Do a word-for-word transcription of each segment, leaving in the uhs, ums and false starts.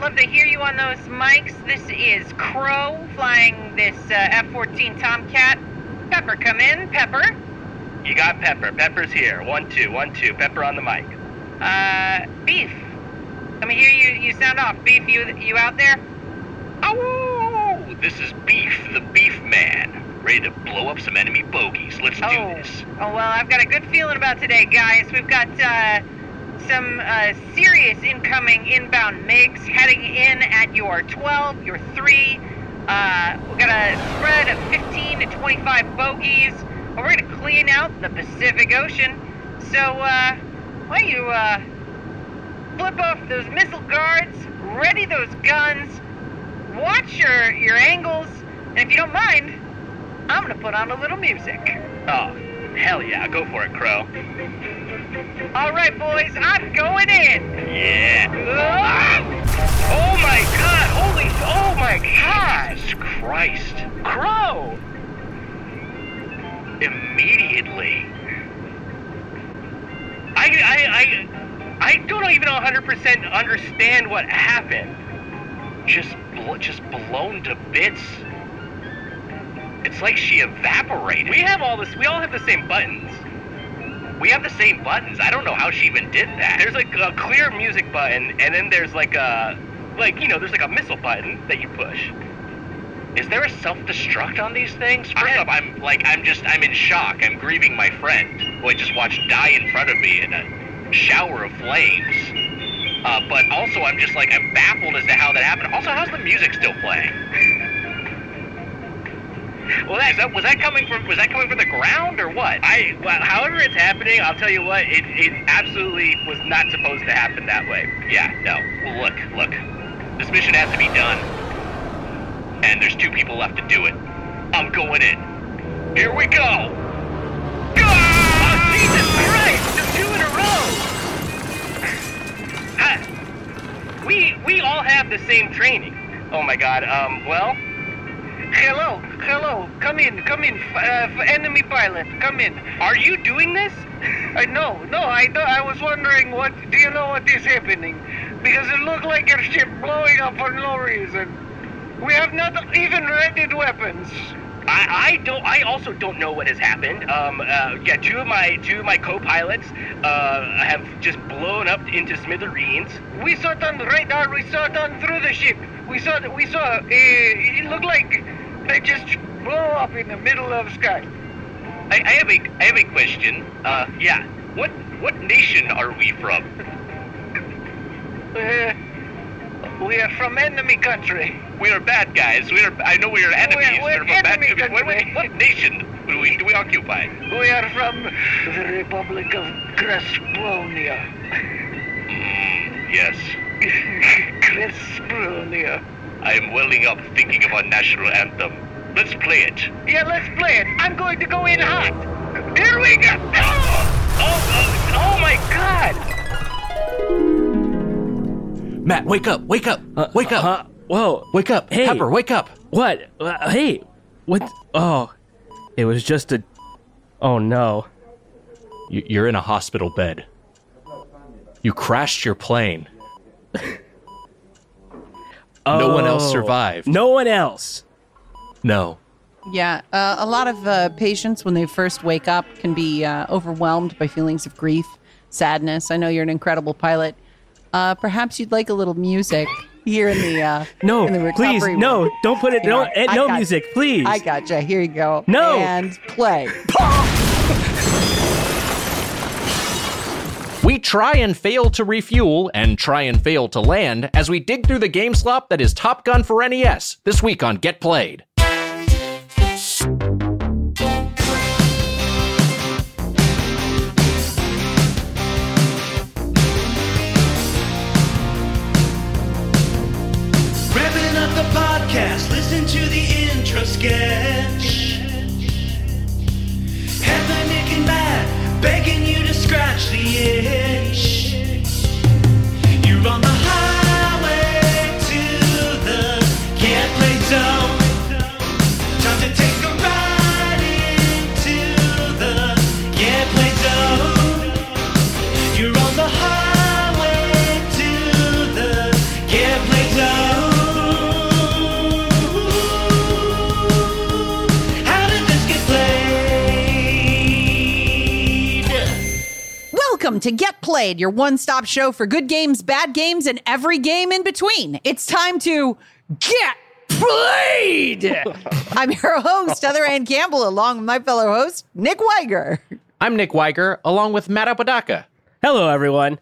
love to hear you on those mics. This is Crow flying this uh, F fourteen Tomcat. Pepper, come in. Pepper. You got Pepper. Pepper's here. One, two, one, two. Pepper on the mic. Uh, Beef. Let me hear you. You sound off. Beef, you you out there? Oh, this is Beef, the Beef Man. Ready to blow up some enemy bogeys. Let's do oh. this. Oh, well, I've got a good feeling about today, guys. We've got uh, some uh, serious incoming inbound MiGs heading in at your twelve, your three. Uh, we've got a spread of fifteen to twenty-five bogeys. And we're going to clean out the Pacific Ocean. So, uh, why don't you uh, flip off those missile guards, ready those guns, watch your, your angles, and if you don't mind, I'm gonna put on a little music. Oh, hell yeah, go for it, Crow. All right, boys, I'm going in. Yeah. Oh my god, holy, oh my gosh, Christ. Crow! Immediately. I, I, I, I don't even one hundred percent understand what happened. Just, just blown to bits. It's like she evaporated. We have all this, we all have the same buttons. We have the same buttons. I don't know how she even did that. There's like a clear music button, and then there's like a, like, you know, there's like a missile button that you push. Is there a self-destruct on these things? First off, I'm like, I'm just, I'm in shock. I'm grieving my friend, who I just watched die in front of me in a shower of flames. Uh, but also, I'm just like, I'm baffled as to how that happened. Also, how's the music still playing? Well, that, that, was that coming from was that coming from the ground or what? I, well, however it's happening, I'll tell you what, it, it absolutely was not supposed to happen that way. Yeah, no. Well, look, look. This mission has to be done, and there's two people left to do it. I'm going in. Here we go. Go! Oh, Jesus Christ! Just two in a row. Ah, we we all have the same training. Oh my God. Um. Well. Hello, hello, come in, come in, uh, enemy pilot, come in. Are you doing this? Uh, no, no, I, I was wondering what, do you know what is happening? Because it looked like your ship blowing up for no reason. We have not even readied weapons. I, I don't, I also don't know what has happened. Um, uh, yeah, two of my, two of my co-pilots, uh, have just blown up into smithereens. We saw it on the radar, we saw it on through the ship. We saw, we saw, uh, it looked like they just blow up in the middle of the sky. I, I have a, I have a question. Uh, yeah. What, what nation are we from? Uh, we are from enemy country. We are bad guys. We are. I know we are enemies. We're, we're from bad enemy country. What, what, what nation do we, do we occupy? We are from the Republic of Cresponia. Mm, yes. Cresponia. I am welling up thinking of our national anthem. Let's play it. Yeah, let's play it. I'm going to go in hot. Here we go. Oh, oh, oh my God. Matt, wake up, wake up, Uh, wake up. Uh, whoa. Wake up. Hey. Pepper, wake up. What? Uh, hey. What? Oh. It was just a... Oh, no. You- You're in a hospital bed. You crashed your plane. Oh. No one else survived. No one else. No. Yeah, uh, a lot of uh, patients, when they first wake up, can be uh, overwhelmed by feelings of grief, sadness. I know you're an incredible pilot. Uh, perhaps you'd like a little music here in the uh, No, in the please, recovery no. room. Don't put it... Here, Don't, eh, I no got- music, please. I gotcha. Here you go. No. And play. We try and fail to refuel and try and fail to land as we dig through the game slop that is Top Gun for N E S this week on Get Played. Wrapping up the podcast, listen to the intro sketch. Heather, Nick, and Matt begging you to scratch the itch. You're on the highway to the Get Played Zone. Time to take a ride into the Get Played Zone. You're on the highway to the Get Played Zone. to Get Played, your one-stop show for good games, bad games, and every game in between. It's time to get played. I'm your host, Heather Ann Campbell, along with my fellow host, Nick Weiger. I'm Nick Weiger, along with Matt Apodaca. Hello, everyone.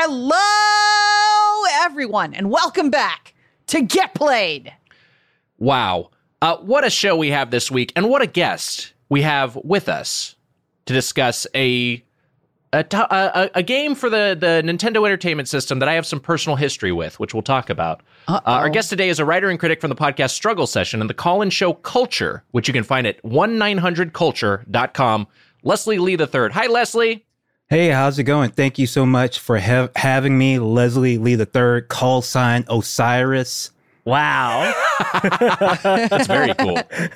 Hello, everyone, and welcome back to Get Played. Wow. Uh, what a show we have this week, and what a guest we have with us to discuss a a, to- a, a game for the, the Nintendo Entertainment System that I have some personal history with, which we'll talk about. Uh, our guest today is a writer and critic from the podcast Struggle Session and the call-in show Culture, which you can find at one nine hundred culture dot com. Leslie Lee the third. Hi, Leslie. Hey, how's it going? Thank you so much for ha- having me, Leslie Lee the third, call sign Osiris. Wow. That's very cool.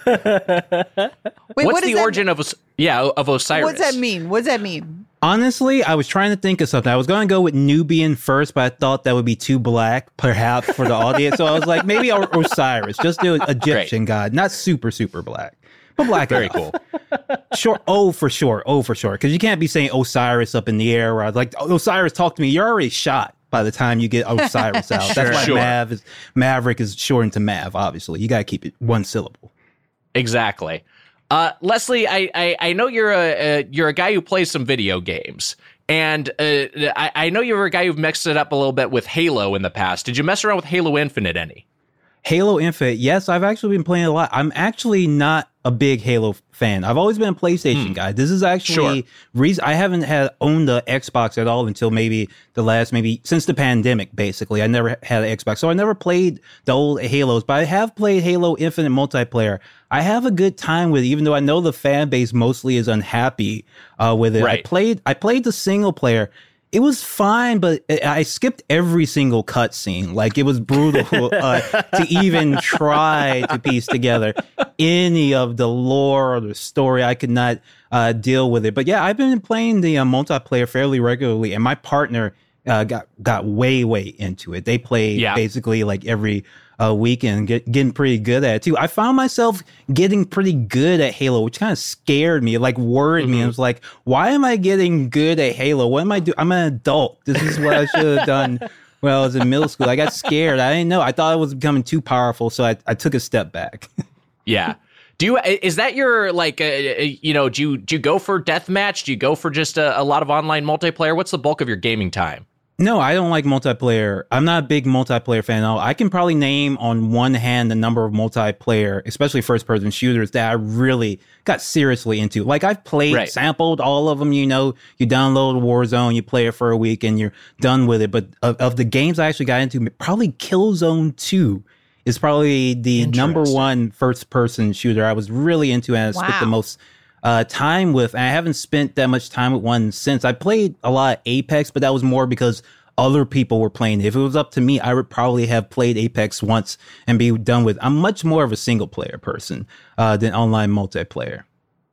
Wait, What's what the does origin that, of Os- yeah of Osiris? What does that mean? What does that mean? Honestly, I was trying to think of something. I was going to go with Nubian first, but I thought that would be too black, perhaps, for the audience. So I was like, maybe o- Osiris, just the Egyptian god, not super, super black, but black. Very enough. cool. Short, O for short, O for short, because you can't be saying Osiris up in the air. Where I was like, Osiris, talk to me. You're already shot by the time you get Osiris out. Sure. That's why Sure. Mav is Maverick is shortened to Mav. Obviously, you got to keep it one syllable. Exactly. Uh, Leslie, I, I I know you're a, a you're a guy who plays some video games, and uh, I, I know you're a guy who've mixed it up a little bit with Halo in the past. Did you mess around with Halo Infinite any? Halo Infinite, yes, I've actually been playing a lot. I'm actually not a big Halo fan. I've always been a PlayStation Hmm. guy. This is actually Sure. reason I haven't had owned the Xbox at all until maybe the last maybe since the pandemic. Basically, I never had an Xbox, so I never played the old Halos. But I have played Halo Infinite multiplayer. I have a good time with it, even though I know the fan base mostly is unhappy uh, with it. Right. I played I played the single player. It was fine, but I skipped every single cutscene. Like, it was brutal uh, to even try to piece together any of the lore or the story. I could not uh, deal with it. But yeah, I've been playing the uh, multiplayer fairly regularly, and my partner uh, got got way, way into it. They played Yeah. basically like every uh, weekend, get, getting pretty good at it too. I found myself getting pretty good at Halo, which kind of scared me, like worried me. I was like, why am I getting good at Halo? What am I doing? I'm an adult. This is what I should have done when I was in middle school. I got scared. I didn't know. I thought it was becoming too powerful, so I, I took a step back. Yeah. Do you is that your like uh, you know do you do you go for deathmatch? Do you go for just a, a lot of online multiplayer? What's the bulk of your gaming time? No, I don't like multiplayer. I'm not a big multiplayer fan at all. I can probably name on one hand the number of multiplayer, especially first-person shooters, that I really got seriously into. Like, I've played, Right. sampled all of them, you know. You download Warzone, you play it for a week, and you're done with it. But of, of the games I actually got into, probably Killzone two is probably the number Interesting. one first-person shooter I was really into, and I spent the Wow. most Uh, time with, and I haven't spent that much time with one since. I played a lot of Apex, but that was more because other people were playing it. If it was up to me, I would probably have played Apex once and be done with it. I'm much more of a single player person uh, than online multiplayer.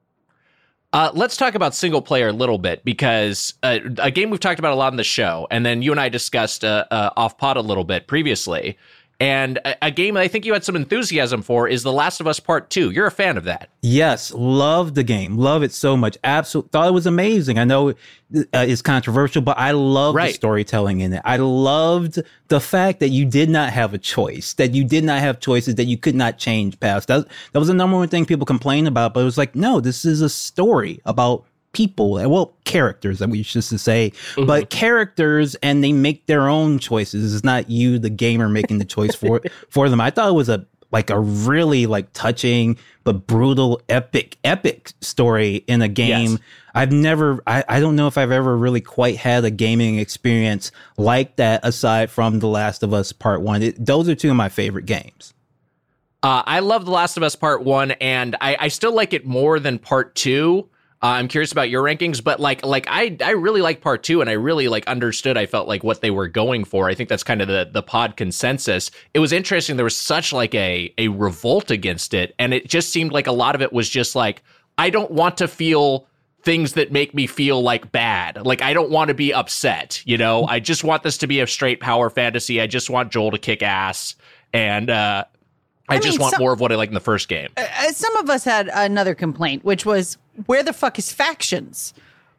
Uh, let's talk about single player a little bit, because uh, a game we've talked about a lot on the show, and then you and I discussed uh, uh, off pod a little bit previously. And a, a game that I think you had some enthusiasm for is The Last of Us Part Two. You're a fan of that. Yes, love the game. Love it so much. Absolutely. Thought it was amazing. I know uh, it's controversial, but I love Right. the storytelling in it. I loved the fact that you did not have a choice, that you did not have choices that you could not change past. That, that was the number one thing people complain about, but it was like, no, this is a story about people, well, characters that we should say, Mm-hmm. but characters, and they make their own choices. It's not you, the gamer, making the choice for for them. I thought it was a like a really like touching but brutal, epic, epic story in a game. Yes. I've never, I, I don't know if I've ever really quite had a gaming experience like that aside from The Last of Us Part One. It, those are two of my favorite games. Uh, I love The Last of Us Part One, and I, I still like it more than Part Two. Uh, I'm curious about your rankings, but like, like I, I really like Part Two, and I really like understood. I felt like what they were going for. I think that's kind of the the pod consensus. It was interesting. There was such like a a revolt against it, and it just seemed like a lot of it was just like, I don't want to feel things that make me feel like bad. Like, I don't want to be upset. You know, I just want this to be a straight power fantasy. I just want Joel to kick ass, and uh, I, I just mean, want some- more of what I like in the first game. Uh, some of us had another complaint, which was, where the fuck is factions?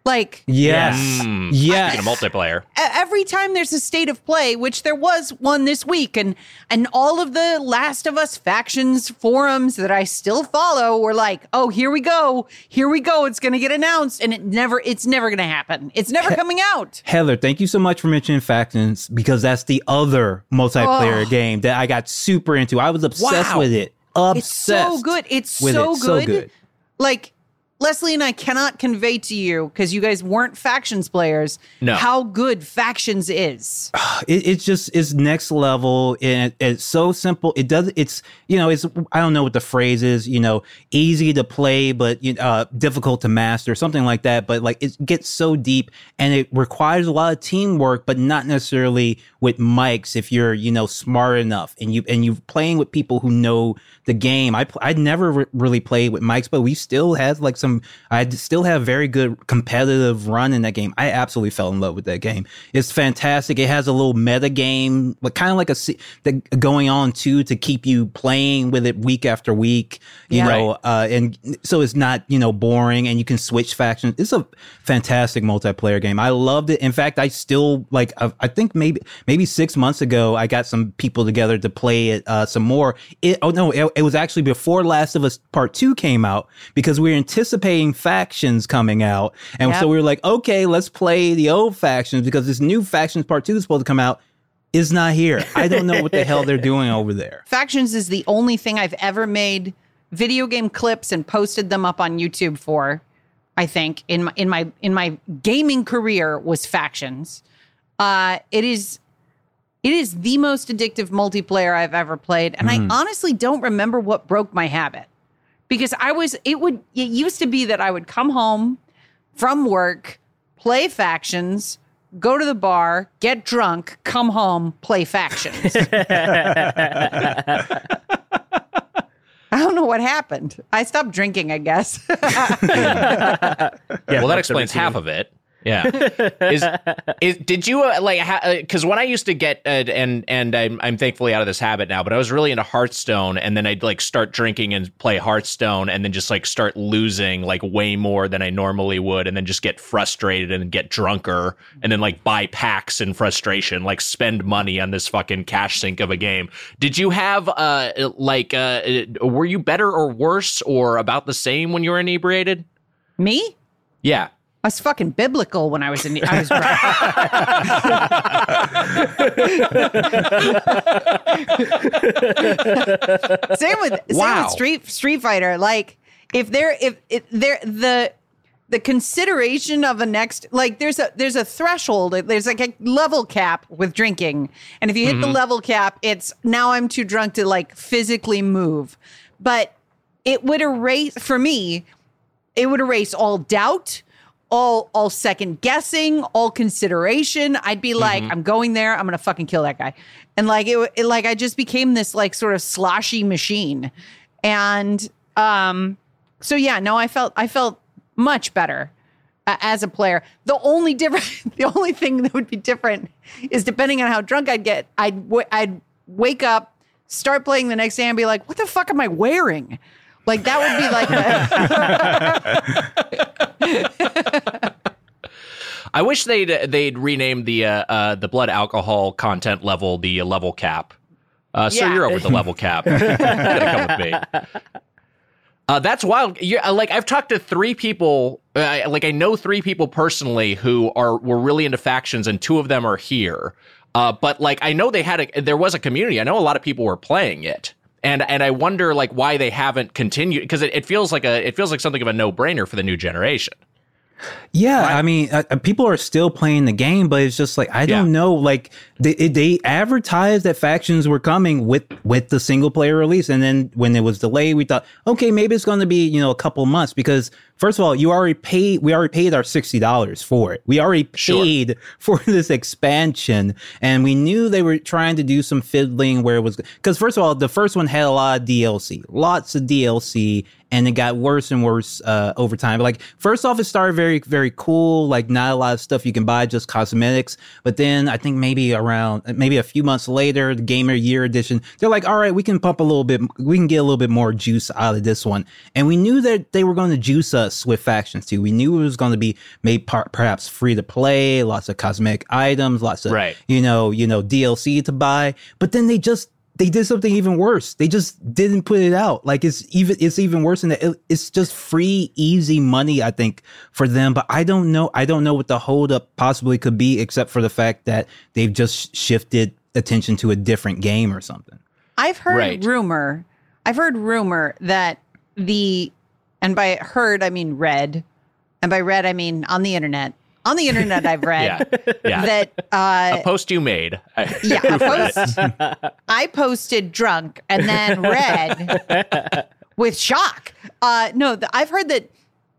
Like, Yes. Mm. Yes. Speaking of multiplayer. e- every time there's a state of play, which there was one this week, and and all of the Last of Us factions forums that I still follow were like, "Oh, here we go, here we go, it's going to get announced," and it never, it's never going to happen. It's never coming out. Heather, thank you so much for mentioning Factions, because that's the other multiplayer Oh. game that I got super into. I was obsessed Wow. with it. It's Obsessed. so good. It's with so it. So good. good. Like, Leslie and I cannot convey to you, because you guys weren't Factions players, No. how good Factions is. It, it's just it's next level, and it, it's so simple. It does. It's you know. It's I don't know what the phrase is. You know, easy to play, but you know, uh, difficult to master, something like that. But like it gets so deep, and it requires a lot of teamwork, but not necessarily with mics. If you're you know smart enough, and you and you're playing with people who know the game. I I never re- really played with mics, but we still had like some. I still have very good competitive run in that game. I absolutely fell in love with that game. It's fantastic. It has a little meta game, but kind of like a se- the, going on too to keep you playing with it week after week. You Yeah. know, uh, and so it's not you know boring, and you can switch factions. It's a fantastic multiplayer game. I loved it. In fact, I still like. I, I think maybe maybe six months ago, I got some people together to play it uh, some more. It, oh no, it, it was actually before Last of Us Part Two came out, because we were anticipating Factions coming out, and Yep. so we were like, okay, let's play the old Factions, because this new Factions Part Two is supposed to come out. Is not here. I don't know what the hell they're doing over there. Factions is the only thing I've ever made video game clips and posted them up on YouTube for. I think in my in my in my gaming career was Factions. Uh, it is it is the most addictive multiplayer I've ever played, and I honestly don't remember what broke my habit, because I was it would it used to be that I would come home from work, play Factions, go to the bar, get drunk, come home, play Factions. I don't know what happened. I stopped drinking, I guess. Yeah, Well, that that's explains the half of it. Yeah. Is, is did you uh, like because ha- uh, when I used to get uh, and and I'm I'm thankfully out of this habit now, but I was really into Hearthstone, and then I'd like start drinking and play Hearthstone, and then just like start losing like way more than I normally would, and then just get frustrated and get drunker, and then like buy packs in frustration, like spend money on this fucking cash sink of a game. Did you have uh like uh were you better or worse or about the same when you were inebriated? Me? Yeah. I was fucking biblical when I was in. I was drunk. Same with same Wow. with Street Street Fighter. Like if there if if there the the consideration of a next like there's a there's a threshold, there's like a level cap with drinking, and if you hit the level cap, it's now I'm too drunk to like physically move, but it would erase for me. It would erase all doubt. All, all second guessing, all consideration. I'd be like, I'm going there. I'm gonna fucking kill that guy, and like it, it, like I just became this like sort of sloshy machine, and um, so yeah, no, I felt I felt much better uh, as a player. The only different, the only thing that would be different is depending on how drunk I'd get. I'd w- I'd wake up, start playing the next day, and be like, what the fuck am I wearing? Like that would be like. I wish they'd they'd rename the uh, uh, the blood alcohol content level the uh, level cap. Uh, so Yeah. you're over the level cap. You gotta come with me. Uh, that's wild. You're, uh, like I've talked to three people. Uh, like I know three people personally who are were really into Factions, and two of them are here. Uh, but like I know they had a there was a community. I know a lot of people were playing it. And and I wonder like why they haven't continued, because it, it feels like a it feels like something of a no brainer for the new generation. Yeah, I mean, uh, uh, people are still playing the game, but it's just like I don't Yeah. know. Like they they advertised that Factions were coming with with the single player release, and then when it was delayed, we thought, okay, maybe it's going to be you know a couple months, because first of all, you already paid. We already paid our sixty dollars for it. We already paid for this expansion, and we knew they were trying to do some fiddling where it was because first of all, the first one had a lot of D L C, lots of D L C. and it got worse and worse uh, over time. Like, first off, it started very, very cool. Like, not a lot of stuff you can buy, just cosmetics. But then I think maybe around, maybe a few months later, the Gamer Year Edition, they're like, all right, we can pump a little bit, we can get a little bit more juice out of this one. And we knew that they were going to juice us with factions too. We knew it was going to be made par- perhaps free to play, lots of cosmetic items, lots of, Right. you know, you know, D L C to buy. But then they just, they did something even worse. They just didn't put it out. Like, it's even it's even worse than that. It, it's just free, easy money, I think, for them. But I don't know. I don't know what the holdup possibly could be, except for the fact that they've just shifted attention to a different game or something. I've heard Right. rumor. I've heard rumor that the, and by heard I mean read, and by read I mean on the internet. On the internet, I've read Yeah. Yeah. that uh, A post you made. yeah, a post, I posted drunk and then read with shock. Uh, no, the, I've heard that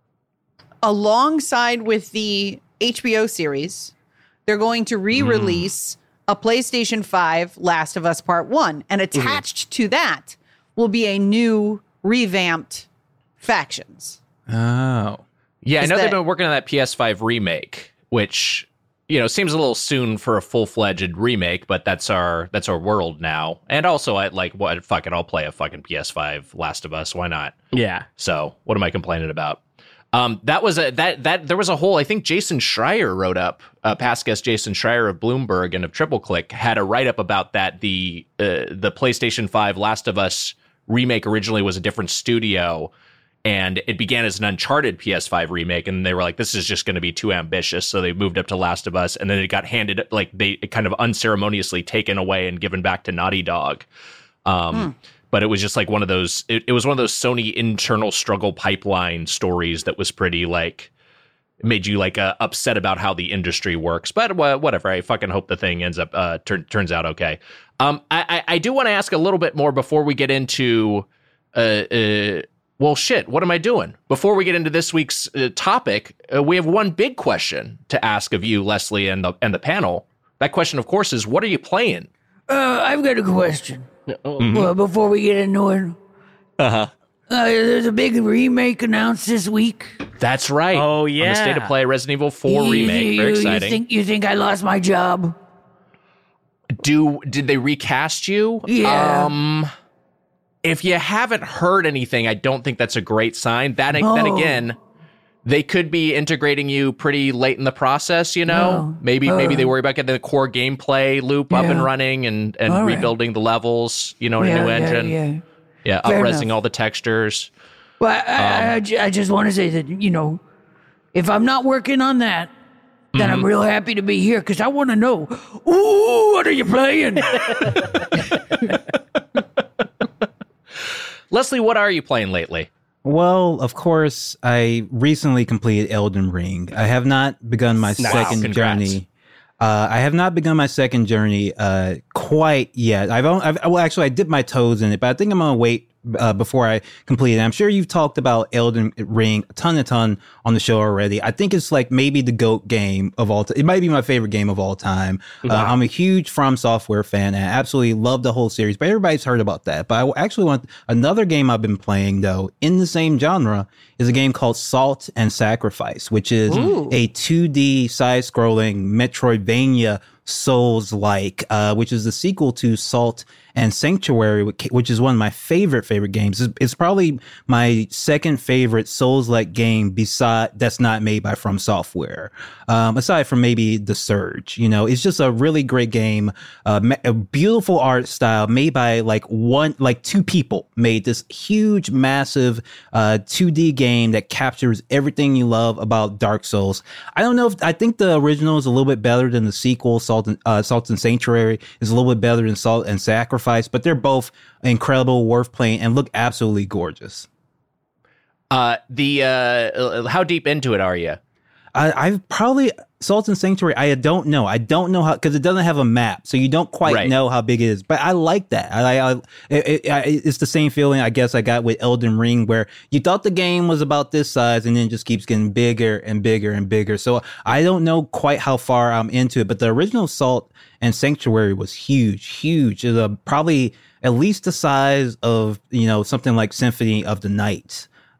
alongside with the H B O series, they're going to re-release a PlayStation five Last of Us Part One, and attached to that will be a new revamped factions. Oh. Yeah, I Is know they've that- been working on that P S five remake, which, you know, seems a little soon for a full-fledged remake, but that's our that's our world now. And also, I like what fuck it, I'll play a fucking P S five Last of Us. Why not? Yeah. So, what am I complaining about? Um, that was a that that there was a whole. I think Jason Schreier wrote up. Uh, past guest Jason Schreier of Bloomberg and of Triple Click had a write up about that. The uh, the PlayStation five Last of Us remake originally was a different studio, and it began as an Uncharted P S five remake, and they were like, "This is just going to be too ambitious," so they moved up to Last of Us, and then it got handed like they it kind of unceremoniously taken away and given back to Naughty Dog. Um, Hmm. But it was just like one of those. It, it was one of those Sony internal struggle pipeline stories that was pretty like made you like uh, upset about how the industry works. But uh, whatever. I fucking hope the thing ends up uh, turn, turns out okay. Um, I, I, I do want to ask a little bit more before we get into. Uh, uh, well, shit. What am I doing? Before we get into this week's uh, topic, uh, we have one big question to ask of you, Leslie, and the and the panel. That question, of course, is what are you playing? Uh, I've got a question. Mm-hmm. Well, before we get into it, Uh-huh. uh, there's a big remake announced this week. That's right. Oh, On the State of yeah. Play Resident Evil four You- remake. you- Very you exciting. think you think I lost my job? Do did they recast you? Yeah. Um, if you haven't heard anything, I don't think that's a great sign. That then Oh. again, they could be integrating you pretty late in the process. You know, Oh. maybe All maybe they right. worry about getting the core gameplay loop up and Yeah. running and and All right. rebuilding the levels. You know, in yeah, a new yeah, engine. yeah. Yeah, Fair upresing enough. all the textures. Well, I, I, Um, I ju- I just want to say that, you know, if I'm not working on that, then Mm-hmm. I'm real happy to be here because I want to know, ooh, what are you playing? Leslie, what are you playing lately? Well, of course, I recently completed Elden Ring. I have not begun my Wow, second congrats. journey. Uh, I have not begun my second journey uh, quite yet. I've, only, I've well, actually, I dipped my toes in it, but I think I'm gonna wait uh, before I complete it. I'm sure you've talked about Elden Ring a ton, a ton on the show already. I think it's like maybe the GOAT game of all time. It might be my favorite game of all time. Uh, I'm a huge From Software fan and I absolutely love the whole series, but everybody's heard about that. But I actually want another game I've been playing though in the same genre is a game called Salt and Sacrifice, which is a two D side-scrolling Metroidvania Souls-like, uh, which is the sequel to Salt and Sanctuary, which is one of my favorite favorite games. It's, it's probably my second favorite Souls-like game beside that's not made by From Software. Um, aside from maybe The Surge, you know, it's just a really great game. Uh, ma- a beautiful art style made by like one, like two people made this huge, massive uh, two D game that captures everything you love about Dark Souls. I don't know if I think the original is a little bit better than the sequel. Salt and, uh, Salt and Sanctuary is a little bit better than Salt and Sacrifice, but they're both incredible, worth playing, and look absolutely gorgeous. Uh, the uh, how deep into it are you? I, I've probably Salt and Sanctuary. I don't know. I don't know how because it doesn't have a map, so you don't quite Right. know know how big it is. But I like that. I, I, it, it, I it's the same feeling I guess I got with Elden Ring, where you thought the game was about this size, and then it just keeps getting bigger and bigger and bigger. So I don't know quite how far I'm into it. But the original Salt and Sanctuary was huge, huge. It's a, probably at least the size of you know something like Symphony of the Night.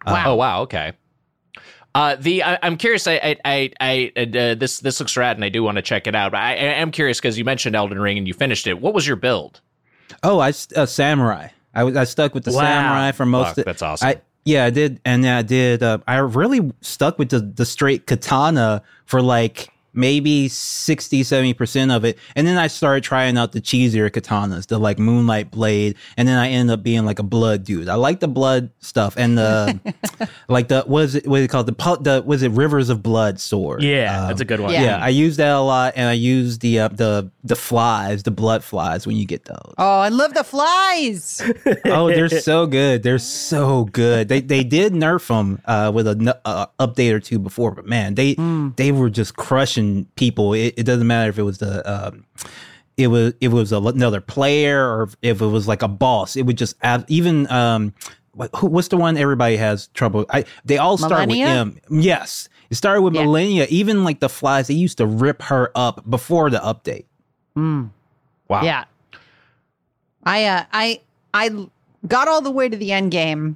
Wow. Oh wow, okay. Uh, the I, I'm curious. I I I, I uh, this this looks rad, and I do want to check it out. But I, I am curious because you mentioned Elden Ring and you finished it. What was your build? Oh, I uh, samurai. I was I stuck with the Wow. samurai for most. Fuck, of that's awesome. I, yeah, I did, and I did. Uh, I really stuck with the the straight katana for like maybe sixty, seventy percent of it. And then I started trying out the cheesier katanas, the like Moonlight Blade. And then I ended up being like a blood dude. I like the blood stuff. And the, like the, what is it, what is it called? The, pu- the, was it Rivers of Blood sword? Yeah, Um, that's a good one. Yeah. Yeah, I use that a lot. And I use the, uh, the, the flies, the blood flies when you get those. Oh, I love the flies. Oh, they're so good. They're so good. They they did nerf them uh, with a n- uh, update or two before, but man, they they were just crushing people. It, it doesn't matter if it was the um, it was it was a, another player or if it was like a boss. It would just ab- even um, what, who, what's the one everybody has trouble? I they all start with Millennia? M. Yes, it started with Yeah. Millennia. Even like the flies, they used to rip her up before the update. Mm. Wow. Yeah. I uh, I I got all the way to the end game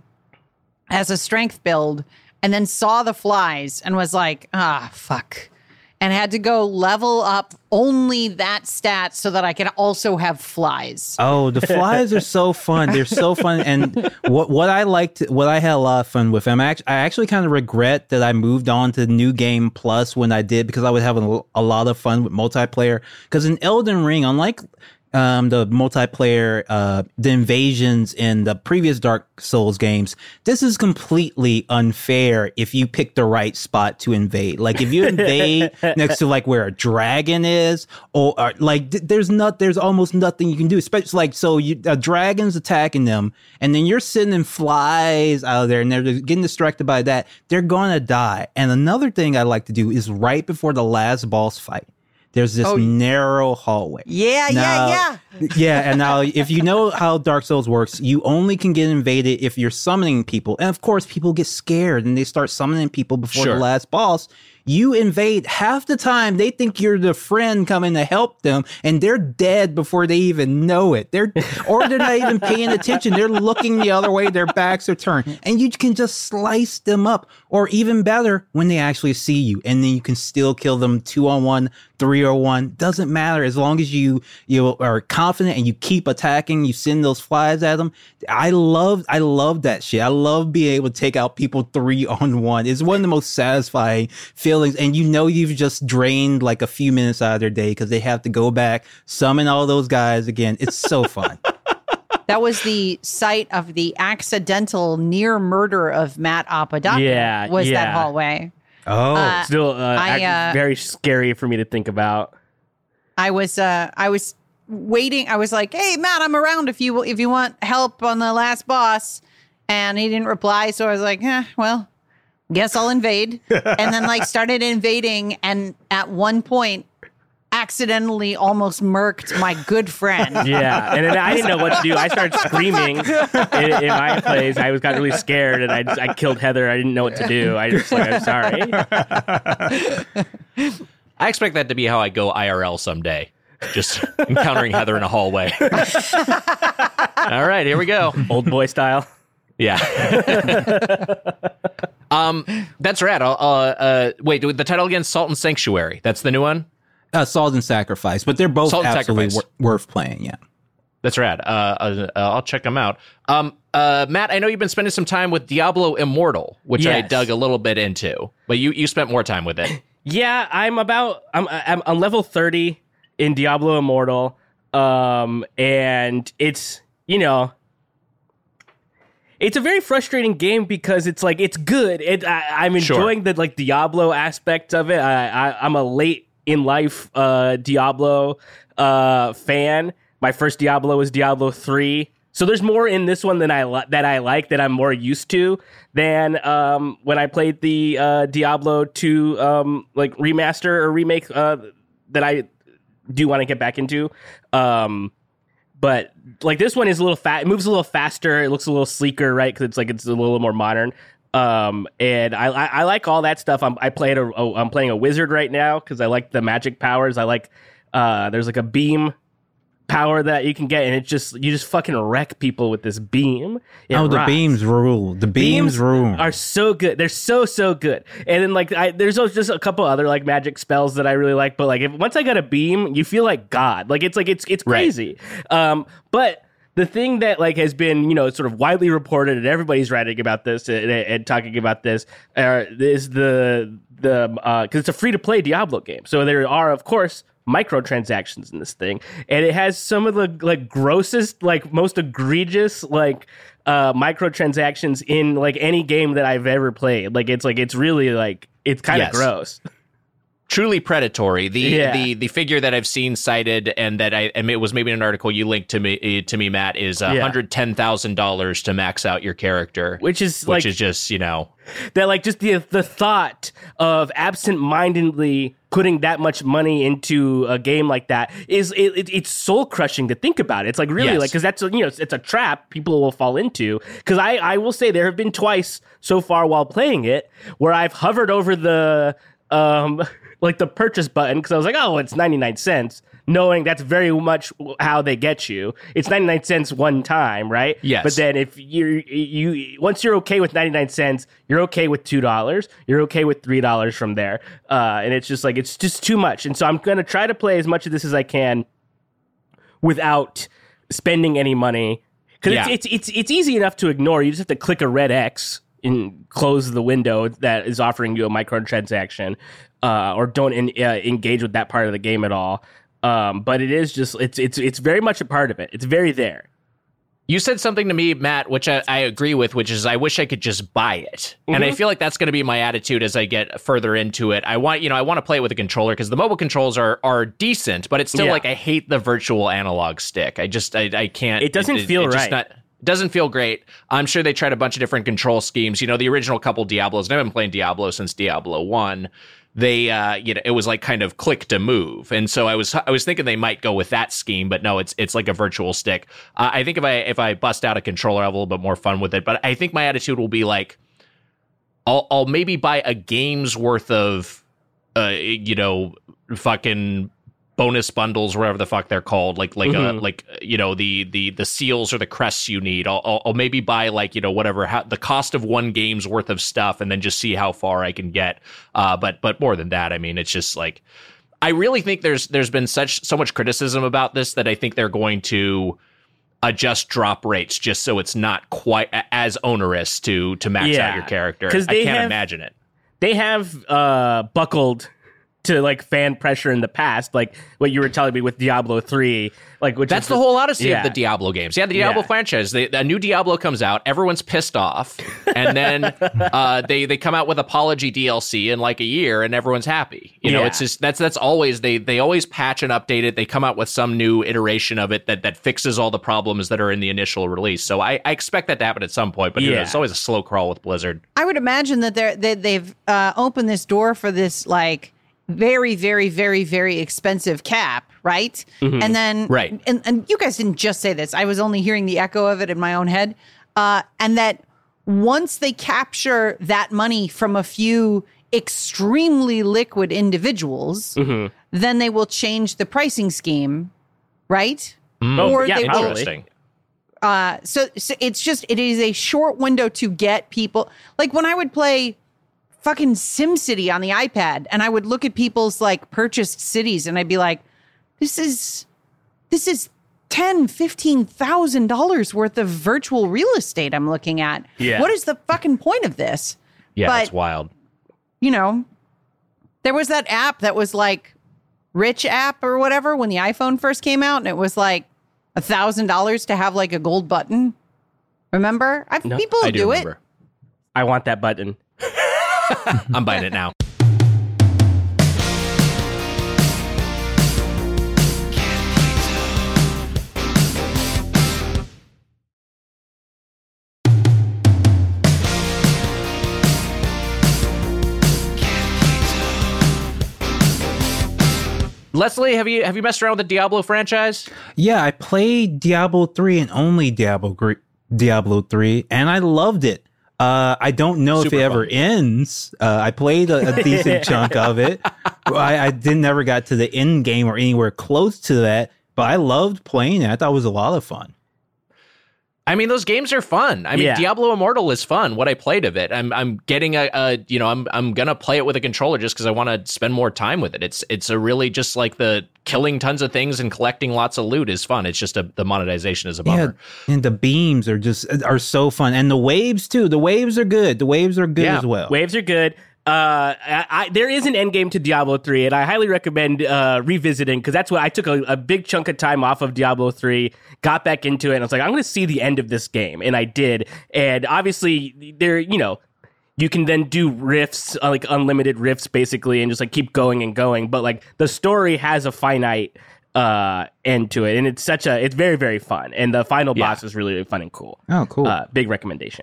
as a strength build and then saw the flies and was like, ah, fuck. And had to go level up only that stat so that I can also have flies. Oh, the flies are so fun. They're so fun. And what what I liked, what I had a lot of fun with, I'm act- I actually kind of regret that I moved on to New Game Plus when I did, because I was having a, a lot of fun with multiplayer. Because in Elden Ring, unlike um, the multiplayer, uh, the invasions in the previous Dark Souls games, this is completely unfair if you pick the right spot to invade. Like if you invade next to like where a dragon is, or, or like th- there's not, there's almost nothing you can do. Especially like, so you, a dragon's attacking them, and then you're sending flies out of there, and they're just getting distracted by that. They're gonna die. And another thing I like to do is right before the last boss fight, there's this Oh. narrow hallway. Yeah, Now- yeah, yeah. Yeah, and now if you know how Dark Souls works, you only can get invaded if you're summoning people. And of course, people get scared and they start summoning people before Sure. the last boss. You invade, half the time they think you're the friend coming to help them, and they're dead before they even know it. They're or they're not even paying attention. They're looking the other way, their backs are turned. And you can just slice them up. Or even better, when they actually see you, and then you can still kill them two on one, three on one. Doesn't matter, as long as you you are confident and you keep attacking, you send those flies at them. I love I love that shit. I love being able to take out people three on one. It's one of the most satisfying feelings. And you know you've just drained like a few minutes out of their day because they have to go back, summon all those guys again. It's so fun. That was the site of the accidental near murder of Matt Apodaca. Yeah, was yeah. that hallway. Oh, Uh, Still, uh, I, act- uh, very scary for me to think about. I was uh I was waiting. I was like, "Hey, Matt, I'm around if you if you want help on the last boss." And he didn't reply, so I was like, "Eh, well, guess I'll invade." And then like started invading, and at one point accidentally almost murked my good friend. Yeah, and then I didn't know what to do. I started screaming in, in my place. I was got really scared, and I just, I killed Heather. I didn't know what to do. I just like, I'm sorry. I expect that to be how I go I R L someday. Just encountering Heather in a hallway. All right, here we go. Old boy style. Yeah. um, that's rad. Uh, uh, wait, the title again, Salt and Sanctuary. That's the new one? uh, Salt and Sacrifice, but they're both Salt and absolutely Sacrifice. wor- worth playing. Yeah. That's rad. Uh, uh, I'll check them out. Um, uh, Matt, I know you've been spending some time with Diablo Immortal, which I Yes. dug a little bit into, but you, you spent more time with it. Yeah, I'm about I'm I'm on level thirty in Diablo Immortal, um, and it's you know. It's a very frustrating game because it's like it's good. It, I, I'm enjoying Sure. the like Diablo aspect of it. I, I, I'm a late in life uh, Diablo uh, fan. My first Diablo was Diablo three, so there's more in this one than I li- that I like that I'm more used to than um, when I played the uh, Diablo two um, like remaster or remake uh, that I do want to get back into. Um, But like this one is a little fat. It moves a little faster. It looks a little sleeker, right? Because it's like it's a little more modern. Um, and I, I I like all that stuff. I'm I played a, a I'm playing a wizard right now because I like the magic powers. I like uh there's like a beam power that you can get, and it just you just fucking wreck people with this beam. It oh, the rocks. beams rule. The beams, Beams rule. are so good. They're so so good. And then like I, there's also just a couple other like magic spells that I really like. But like if once I got a beam, you feel like God. Like it's like it's it's crazy. Right. Um, but the thing that like has been you know sort of widely reported and everybody's writing about this and, and talking about this uh, is the the because uh, it's a free to play Diablo game. So there are of course microtransactions in this thing, and it has some of the like grossest, like most egregious, like uh microtransactions in like any game that I've ever played. Like it's like it's really like it's kind of Yes. gross. Truly predatory. The Yeah. the the figure that I've seen cited and that I and it was maybe in an article you linked to me to me, Matt, is one hundred ten thousand dollars to max out your character, Which is which like is just you know that like just the the thought of absent-mindedly putting that much money into a game like that is it, it, it's soul crushing to think about. It's like really Yes. like because that's a, you know it's, it's a trap people will fall into. Because I I will say there have been twice so far while playing it where I've hovered over the um like the purchase button because I was like, oh, it's ninety-nine cents, knowing that's very much how they get you. It's ninety-nine cents one time, right? Yes. But then if you're you once you're okay with ninety-nine cents, you're okay with two dollars, you're okay with three dollars from there, uh, and it's just like it's just too much. And so I'm gonna try to play as much of this as I can without spending any money because Yeah. it's, it's it's it's easy enough to ignore. You just have to click a red X and close the window that is offering you a microtransaction, uh, or don't in, uh, engage with that part of the game at all. Um, but it is just it's it's it's very much a part of it. It's very there. You said something to me, Matt, which I, I agree with, which is I wish I could just buy it. Mm-hmm. And I feel like that's going to be my attitude as I get further into it. I want, you know, I want to play it with a controller because the mobile controls are are decent, but it's still Yeah. like I hate the virtual analog stick. I just, I, I can't. It doesn't feel just right. Not, doesn't feel great. I'm sure they tried a bunch of different control schemes. You know, the original couple Diablos, and I've been playing Diablo since Diablo one. They, uh, you know, it was like kind of click to move, and so I was, I was thinking they might go with that scheme, but no, it's, it's like a virtual stick. Uh, I think if I, if I bust out a controller, I have a little bit more fun with it. But I think my attitude will be like, I'll, I'll maybe buy a game's worth of, uh, you know, fucking bonus bundles, or whatever the fuck they're called, like like Mm-hmm. uh, like you know the the the seals or the crests you need. I'll, I'll I'll maybe buy like you know whatever how, the cost of one game's worth of stuff, and then just see how far I can get. Uh, but but more than that, I mean, it's just like I really think there's there's been such so much criticism about this that I think they're going to adjust drop rates just so it's not quite a- as onerous to to max Yeah, out your character. 'cause I they can't have- imagine it. They have uh, buckled to like fan pressure in the past, like what you were telling me with Diablo three, like which That's is the whole odyssey yeah. of the Diablo games. Yeah, the Diablo Yeah. franchise. They, a new Diablo comes out, everyone's pissed off, and then uh, they they come out with apology D L C in like a year, and everyone's happy. You know, Yeah. it's just that's that's always they they always patch and update it. They come out with some new iteration of it that that fixes all the problems that are in the initial release. So I, I expect that to happen at some point, but who Yeah. knows? It's always a slow crawl with Blizzard. I would imagine that they're, they, they've uh, opened this door for this like very, very, very, very expensive cap, right? And then, Right. And, and you guys didn't just say this. I was only hearing the echo of it in my own head. Uh, and that once they capture that money from a few extremely liquid individuals, then they will change the pricing scheme, right? Oh, Or yeah, they will probably. Interesting. uh so, so it's just it is a short window to get people, like when I would play fucking SimCity on the iPad and I would look at people's like purchased cities and I'd be like, this is this is ten fifteen thousand dollars worth of virtual real estate I'm looking at. Yeah. What is the fucking point of this? Yeah, But- it's wild. You know, there was that app that was like Rich app or whatever when the iPhone first came out, and it was like a thousand dollars to have like a gold button. Remember? I've, No, people I do, do it. remember. I want that button. I'm buying it now. Leslie, have you have you messed around with the Diablo franchise? Yeah, I played Diablo three and only Diablo gr- Diablo three, and I loved it. Uh, I don't know Super if it ever fun. ends. Uh, I played a, a decent chunk of it. I, I didn't never got to the end game or anywhere close to that. but I loved playing it. I thought it was a lot of fun. I mean, those games are fun. I mean, Yeah. Diablo Immortal is fun. What I played of it, I'm I'm getting a, a you know, I'm I'm gonna play it with a controller just because I want to spend more time with it. It's it's a really just like the killing tons of things and collecting lots of loot is fun. It's just a, the monetization is a bummer. Yeah, and the beams are just are so fun, and the waves too. The waves are good. The waves are good Yeah, as well. Waves are good. Uh, I, I, there is an end game to Diablo three, and I highly recommend uh, revisiting because that's what I took a, a big chunk of time off of Diablo three, got back into it, and I was like, I'm going to see the end of this game, and I did. And obviously, there, you know, you can then do rifts, uh, like unlimited rifts, basically, and just like keep going and going. But like the story has a finite uh, end to it, and it's such a, it's very very fun, and the final Yeah. boss is really, really fun and cool. Oh, cool. Uh, big recommendation.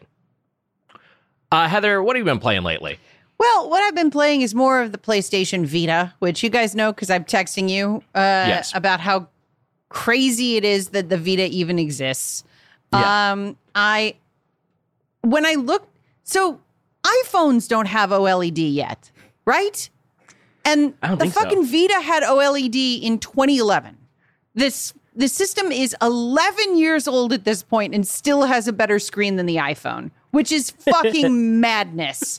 Uh, Heather, what have you been playing lately? Well, what I've been playing is more of the PlayStation Vita, which you guys know because I'm texting you uh, Yes. about how crazy it is that the Vita even exists. Yeah. Um, I when I look, so iPhones don't have OLED yet, right? And I don't the think so. fucking Vita had OLED in twenty eleven. This the system is eleven years old at this point and still has a better screen than the iPhone, which is fucking madness.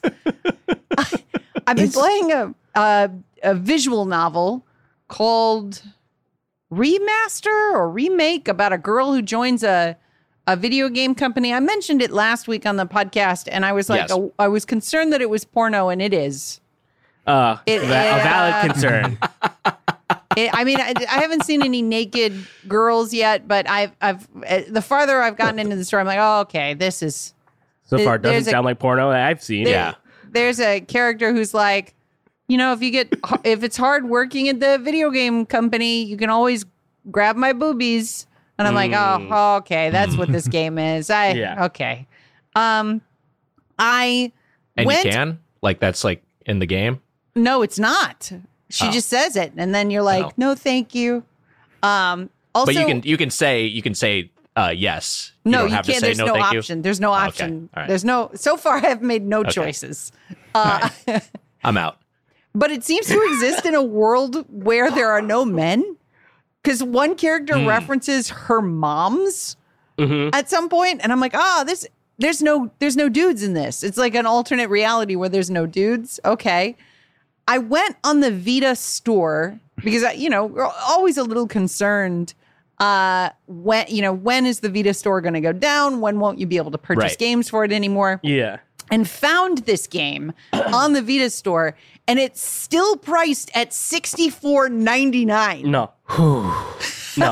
I've been It's- playing a, a a visual novel called Remaster or Remake about a girl who joins a a video game company. I mentioned it last week on the podcast, and I was like, Yes. oh, I was concerned that it was porno, and it is. Uh, It- va- it, a valid uh, concern. It, I mean, I, I haven't seen any naked girls yet, but I've I've uh, the farther I've gotten into the story, I'm like, oh, okay, this is. So far, it there's doesn't a- sound like porno that I've seen. There- Yeah. There's a character who's like, you know, if you get if it's hard working at the video game company, you can always grab my boobies. And I'm like, Mm. oh, okay, that's what this game is. I Yeah. okay. Um, I And went. you can? Like, that's like in the game? No, it's not. She Oh. just says it, and then you're like, Oh. no, thank you. Um, also, But you can you can say you can say uh, yes. You no, don't you have can't. to say There's no, no, thank you. option. There's no Okay. option. All right. There's no. So far, I've made no Okay. choices. Uh, I'm out. But it seems to exist in a world where there are no men. Because one character Hmm. references her mom's Mhm. at some point, and I'm like, oh, this there's no there's no dudes in this. It's like an alternate reality where there's no dudes. Okay. I went on the Vita store because I, you know, we're always a little concerned. Uh, when you know, when is the Vita store going to go down? When won't you be able to purchase Right. games for it anymore? Yeah. And found this game on the Vita store, and it's still priced at sixty-four ninety-nine. No. no.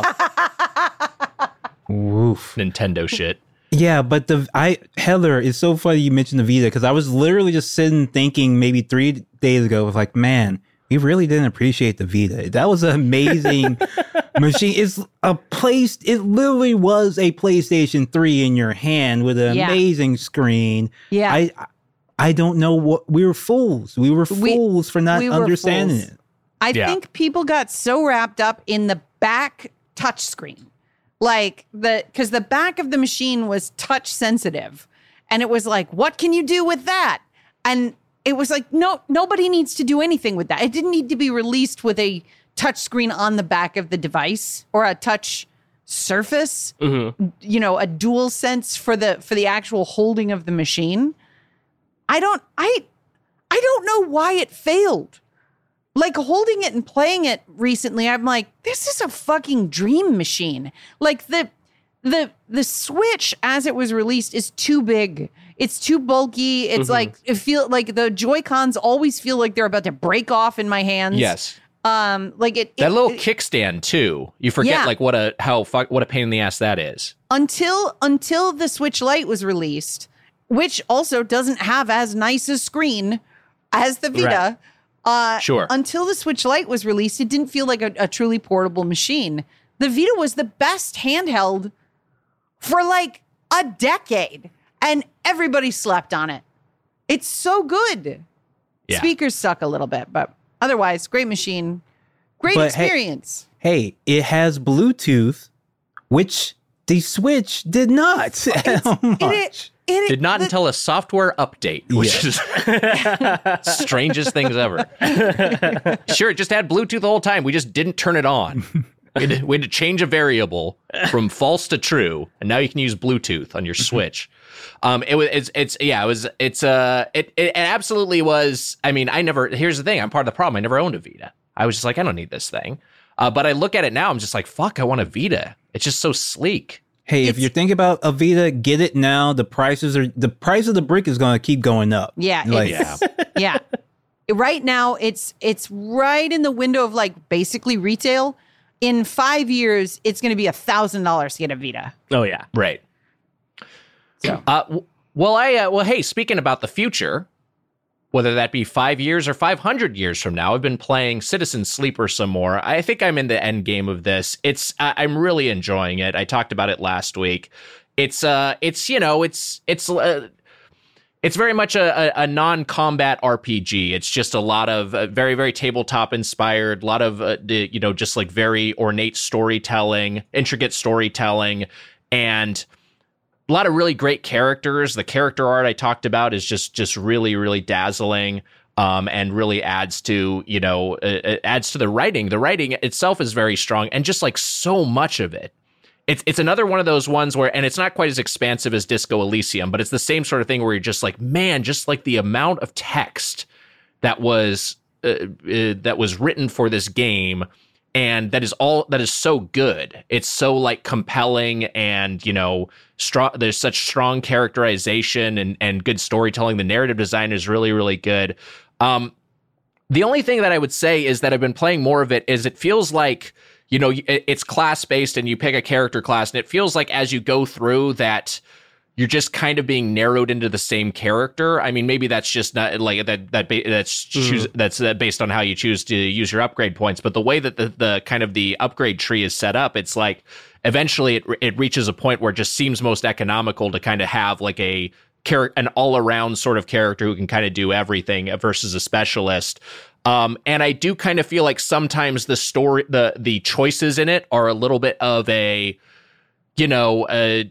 Woof. Nintendo shit. Yeah, but the I Heather, it's so funny you mentioned the Vita because I was literally just sitting thinking maybe three days ago, was like, man, we really didn't appreciate the Vita. That was an amazing machine. It's a place. It literally was a PlayStation three in your hand with an Yeah. amazing screen. Yeah. I I don't know what we were fools. We were We- fools for not we were understanding fools. it. I Yeah. think people got so wrapped up in the back touchscreen. Like the because the back of the machine was touch sensitive. And it was like, what can you do with that? And it was like, no, nobody needs to do anything with that. It didn't need to be released with a touch screen on the back of the device or a touch surface, Mhm. you know, a dual sense for the for the actual holding of the machine. I don't I I don't know why it failed. Like holding it and playing it recently, I'm like, this is a fucking dream machine. Like the the the Switch as it was released is too big. It's too bulky. It's like it feel like the Joy-Cons always feel like they're about to break off in my hands. Yes. Um like it, That it- little it- kickstand too. You forget Yeah. like what a how fuck what a pain in the ass that is. until until the Switch Lite was released, which also doesn't have as nice a screen as the Vita. Right. Uh, Sure. Until the Switch Lite was released, it didn't feel like a, a truly portable machine. The Vita was the best handheld for like a decade, and everybody slept on it. It's so good. Yeah. Speakers suck a little bit, but otherwise, great machine, great But hey- experience. Hey, it has Bluetooth, which the Switch did not. How It- much? it- Did not the- until a software update, which is strangest things ever. Sure, it just had Bluetooth the whole time. We just didn't turn it on. We had, to, we had to change a variable from false to true, and now you can use Bluetooth on your Switch. Um, it was, it's, it's, yeah, it was, it's, uh, it, it absolutely was. I mean, I never, here's the thing. I'm part of the problem. I never owned a Vita. I was just like, I don't need this thing. Uh, but I look at it now, I'm just like, fuck, I want a Vita. It's just so sleek. Hey, It's- if you're thinking about a Vita, get it now. The prices are, the price of the brick is going to keep going up. Yeah, Like, it's, yeah. Right now, it's it's right in the window of like basically retail. In five years, it's going to be a thousand dollars to get a Vita. Oh yeah. Right. So. Uh, w- well, I, uh, well, hey, speaking about the future, whether that be five years or five hundred years from now, I've been playing Citizen Sleeper some more. I think I'm in the end game of this. It's, I, I'm really enjoying it. I talked about it last week. It's, uh, it's, you know, it's, it's, uh, it's very much a, a, a non-combat R P G. It's just a lot of uh, very, very tabletop inspired, a lot of, uh, the, you know, just like very ornate storytelling, intricate storytelling, and a lot of really great characters. The character art I talked about is just, just really, really dazzling, um, and really adds to, you know, uh, it adds to the writing. The writing itself is very strong, and just like so much of it. It's it's another one of those ones where, and it's not quite as expansive as Disco Elysium, but it's the same sort of thing where you're just like, man, just like the amount of text that was uh, uh, that was written for this game, and that is all that is so good. It's so like compelling, and you know, strong. There's such strong characterization and and good storytelling. The narrative design is really really good. Um, the only thing that I would say is that I've been playing more of it. Is it feels like, you know, it's class-based and you pick a character class, and it feels like as you go through that you're just kind of being narrowed into the same character. I mean, maybe that's just not like that, that that's choose, that's uh, based on how you choose to use your upgrade points. But the way that the, the kind of the upgrade tree is set up, it's like eventually it, it reaches a point where it just seems most economical to kind of have like a character, an all-around sort of character who can kind of do everything versus a specialist. Um, and I do kind of feel like sometimes the story, the the choices in it are a little bit of a, you know, uh,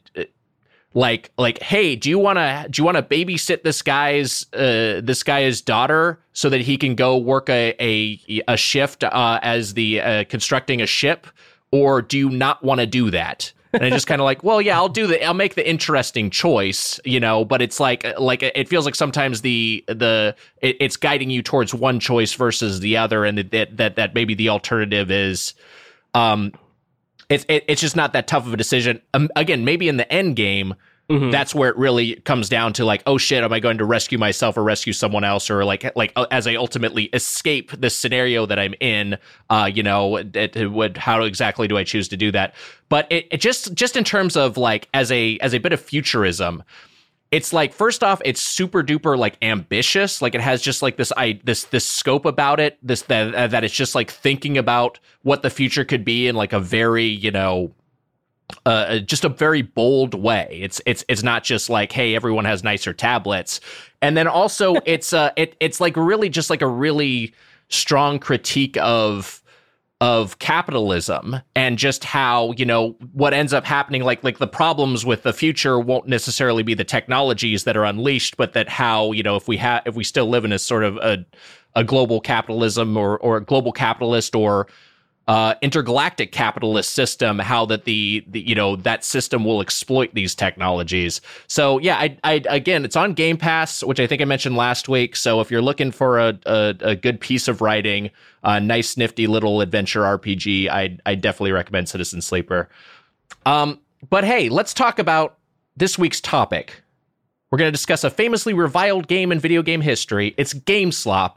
like like, hey, do you want to do you want to babysit this guy's uh, this guy's daughter so that he can go work a a, a shift uh, as the uh, constructing a ship, or do you not want to do that? And I just kind of like, well, yeah, I'll do the, I'll make the interesting choice, you know, but it's like, like, it feels like sometimes the, the, it, it's guiding you towards one choice versus the other. And that, that, that maybe the alternative is, um, it's, it, it's just not that tough of a decision. Um, again, maybe in the end game, mm-hmm. that's where it really comes down to like, oh shit, am I going to rescue myself or rescue someone else? Or like, like as I ultimately escape this scenario that I'm in, uh, you know, it, it would, how exactly do I choose to do that? But it, it just, just in terms of like, as a, as a bit of futurism, it's like, first off, it's super duper like ambitious. Like it has just like this, I, this, this scope about it, this, that, uh, that it's just like thinking about what the future could be in like a very, you know, Uh, just a very bold way. It's it's it's not just like, hey, everyone has nicer tablets, and then also it's uh it it's like really just like a really strong critique of of capitalism and just how, you know, what ends up happening. Like like the problems with the future won't necessarily be the technologies that are unleashed, but that how, you know, if we have if we still live in a sort of a a global capitalism or or a global capitalist or Uh, intergalactic capitalist system, how that the, the you know that system will exploit these technologies. So yeah, I, I again, it's on Game Pass, which I think I mentioned last week. So if you're looking for a a, a good piece of writing, a nice nifty little adventure R P G, I I definitely recommend Citizen Sleeper. Um, but hey, let's talk about this week's topic. We're going to discuss a famously reviled game in video game history. It's GameSlop.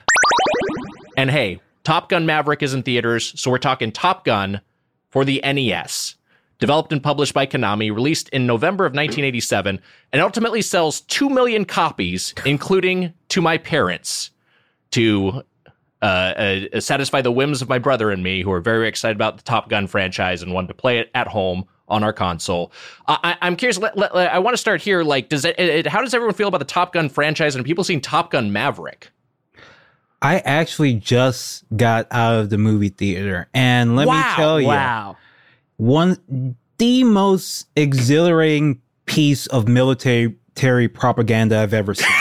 And hey, Top Gun Maverick is in theaters, so we're talking Top Gun for the N E S. Developed and published by Konami, released in November of nineteen eighty-seven, and ultimately sells two million copies, including to my parents, to uh, uh, satisfy the whims of my brother and me, who are very excited about the Top Gun franchise and wanted to play it at home on our console. Uh, I, I'm curious, let, let, I want to start here. Like, does it, it, how does everyone feel about the Top Gun franchise, and people seen Top Gun Maverick? I actually just got out of the movie theater, and let wow, me tell you, wow. one the most exhilarating piece of military Terry propaganda I've ever seen.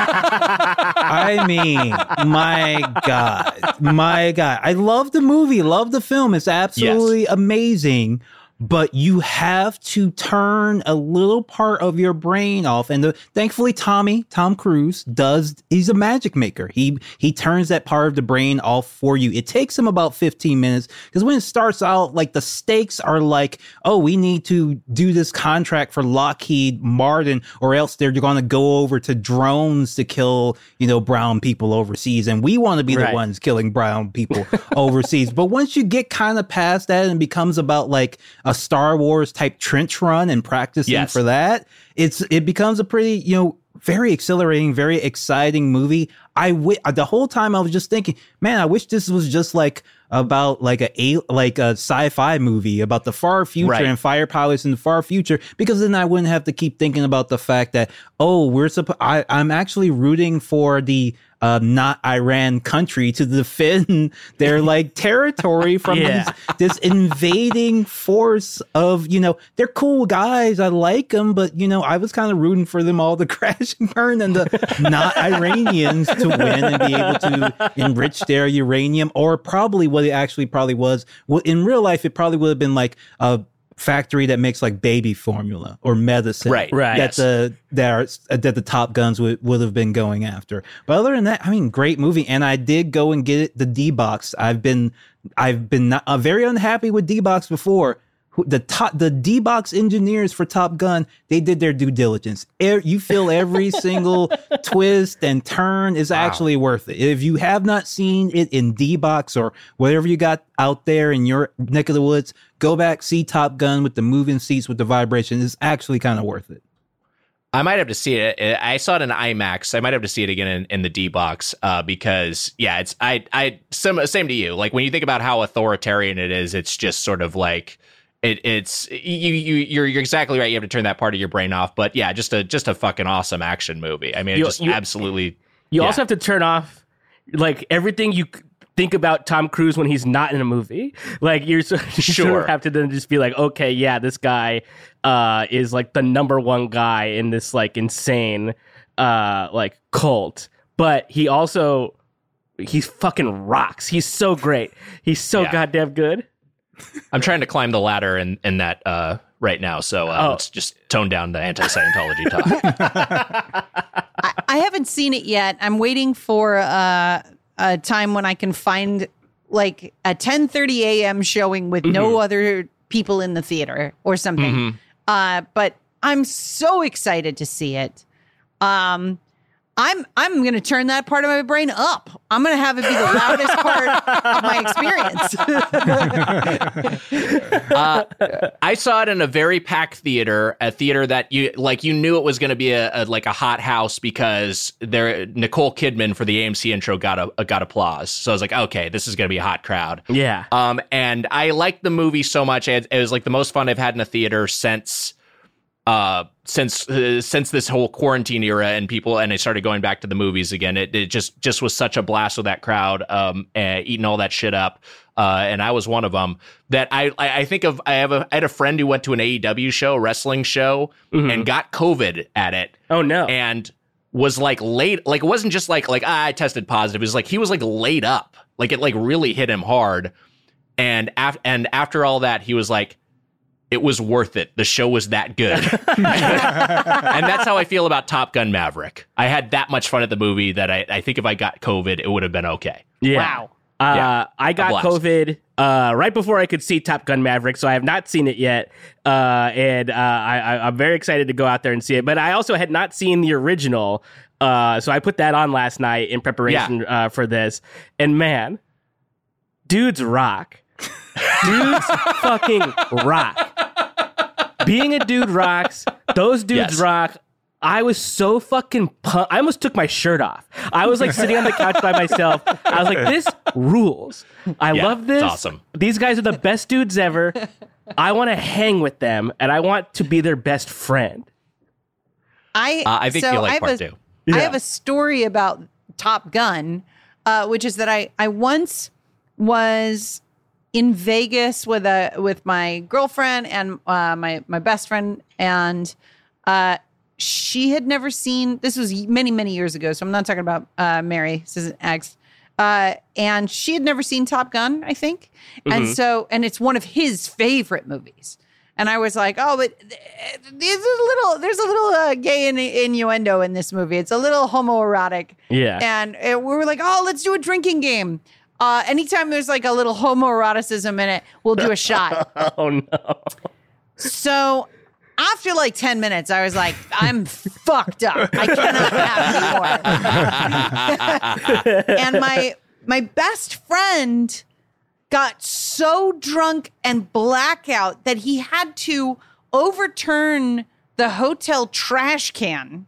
I mean, my God, my God. I love the movie, love the film. It's absolutely yes. amazing. But you have to turn a little part of your brain off. And the, thankfully, Tommy, Tom Cruise, does, he's a magic maker. He he turns that part of the brain off for you. It takes him about fifteen minutes because when it starts out, like the stakes are like, oh, we need to do this contract for Lockheed Martin or else they're going to go over to drones to kill, you know, brown people overseas. And we want to be right. the ones killing brown people overseas. But once you get kind of past that and it becomes about like a Star Wars type trench run and practicing yes. for that, it's it becomes a pretty, you know, very exhilarating, very exciting movie. I w- the whole time I was just thinking, man, I wish this was just like about like a, a like a sci-fi movie about the far future right. and fire pilots in the far future, because then I wouldn't have to keep thinking about the fact that, oh, we're supposed I'm actually rooting for the Uh, not Iran country to defend their like territory from yeah. this, this invading force of, you know, they're cool guys. I like them, but, you know, I was kind of rooting for them all to crash and burn and the not Iranians to win and be able to enrich their uranium, or probably what it actually probably was. Well, in real life, it probably would have been like a factory that makes like baby formula or medicine, right? Right. That the that, are, that the Top Guns would, would have been going after. But other than that, I mean, great movie. And I did go and get it, the D-Box. I've been I've been not, uh, very unhappy with D-Box before. The top, the D-Box engineers for Top Gun, they did their due diligence. Er, you feel every single twist and turn is wow. actually worth it. If you have not seen it in D-Box or whatever you got out there in your neck of the woods, go back, see Top Gun with the moving seats, with the vibration. It's actually kind of worth it. I might have to see it. I saw it in IMAX. I might have to see it again in, in the D-Box uh, because, yeah, it's I I same, same to you. Like when you think about how authoritarian it is, it's just sort of like, It, it's you you you're you're exactly right. You have to turn that part of your brain off. But yeah, just a just a fucking awesome action movie. I mean, it you, just you, absolutely. You yeah. also have to turn off like everything you think about Tom Cruise when he's not in a movie. Like you're you sure sort of have to then just be like, okay, yeah, this guy uh, is like the number one guy in this like insane uh, like cult. But he also he fucking rocks. He's so great. He's so yeah. goddamn good. I'm trying to climb the ladder in, in that uh, right now, so uh, oh. let's just tone down the anti-Scientology talk. I, I haven't seen it yet. I'm waiting for uh, a time when I can find like a ten thirty a.m. showing with mm-hmm. no other people in the theater or something. Mm-hmm. Uh, but I'm so excited to see it. Um, I'm I'm going to turn that part of my brain up. I'm going to have it be the loudest part of my experience. uh, I saw it in a very packed theater, a theater that you like. You knew it was going to be a, a like a hot house because there Nicole Kidman for the A M C intro got a, a got applause. So I was like, okay, this is going to be a hot crowd. Yeah. Um, and I liked the movie so much. It, it was like the most fun I've had in a theater since. Uh, since uh, since this whole quarantine era and people and I started going back to the movies again, it, it just just was such a blast with that crowd, um, uh, eating all that shit up, uh, and I was one of them. That I I think of I have a I had a friend who went to an A E W show, a wrestling show, mm-hmm. and got COVID at it. Oh no! And was like late, like it wasn't just like like ah, I tested positive. It was like he was like laid up, like it like really hit him hard. And af- and after all that, he was like, it was worth it. The show was that good. And that's how I feel about Top Gun Maverick. I had that much fun at the movie that I, I think if I got COVID, it would have been okay. Yeah. Wow. Uh, yeah, I got COVID uh, right before I could see Top Gun Maverick, so I have not seen it yet. Uh, and uh, I, I'm very excited to go out there and see it. But I also had not seen the original, uh, so I put that on last night in preparation yeah. uh, for this. And man, dudes rock. Dudes fucking rock. Being a dude rocks. Those dudes yes. rock. I was so fucking pumped. I almost took my shirt off. I was like sitting on the couch by myself. I was like, this rules. I yeah, love this. It's awesome. These guys are the best dudes ever. I want to hang with them, and I want to be their best friend. I uh, I think so you like I part a, two. I Yeah. have a story about Top Gun, uh, which is that I, I once was in Vegas with a with my girlfriend and uh, my my best friend, and uh, she had never seen, this was many, many years ago, so I'm not talking about uh, Mary, this isn't X. Uh, and she had never seen Top Gun, I think. Mm-hmm. And so, and it's one of his favorite movies. And I was like, oh, but there's a little, there's a little uh, gay in, innuendo in this movie. It's a little homoerotic. Yeah. And it, we were like, oh, let's do a drinking game. Uh, anytime there's like a little homoeroticism in it, we'll do a shot. Oh, no. So after like ten minutes, I was like, I'm fucked up. I cannot have anymore. And my my best friend got so drunk and blackout that he had to overturn the hotel trash can,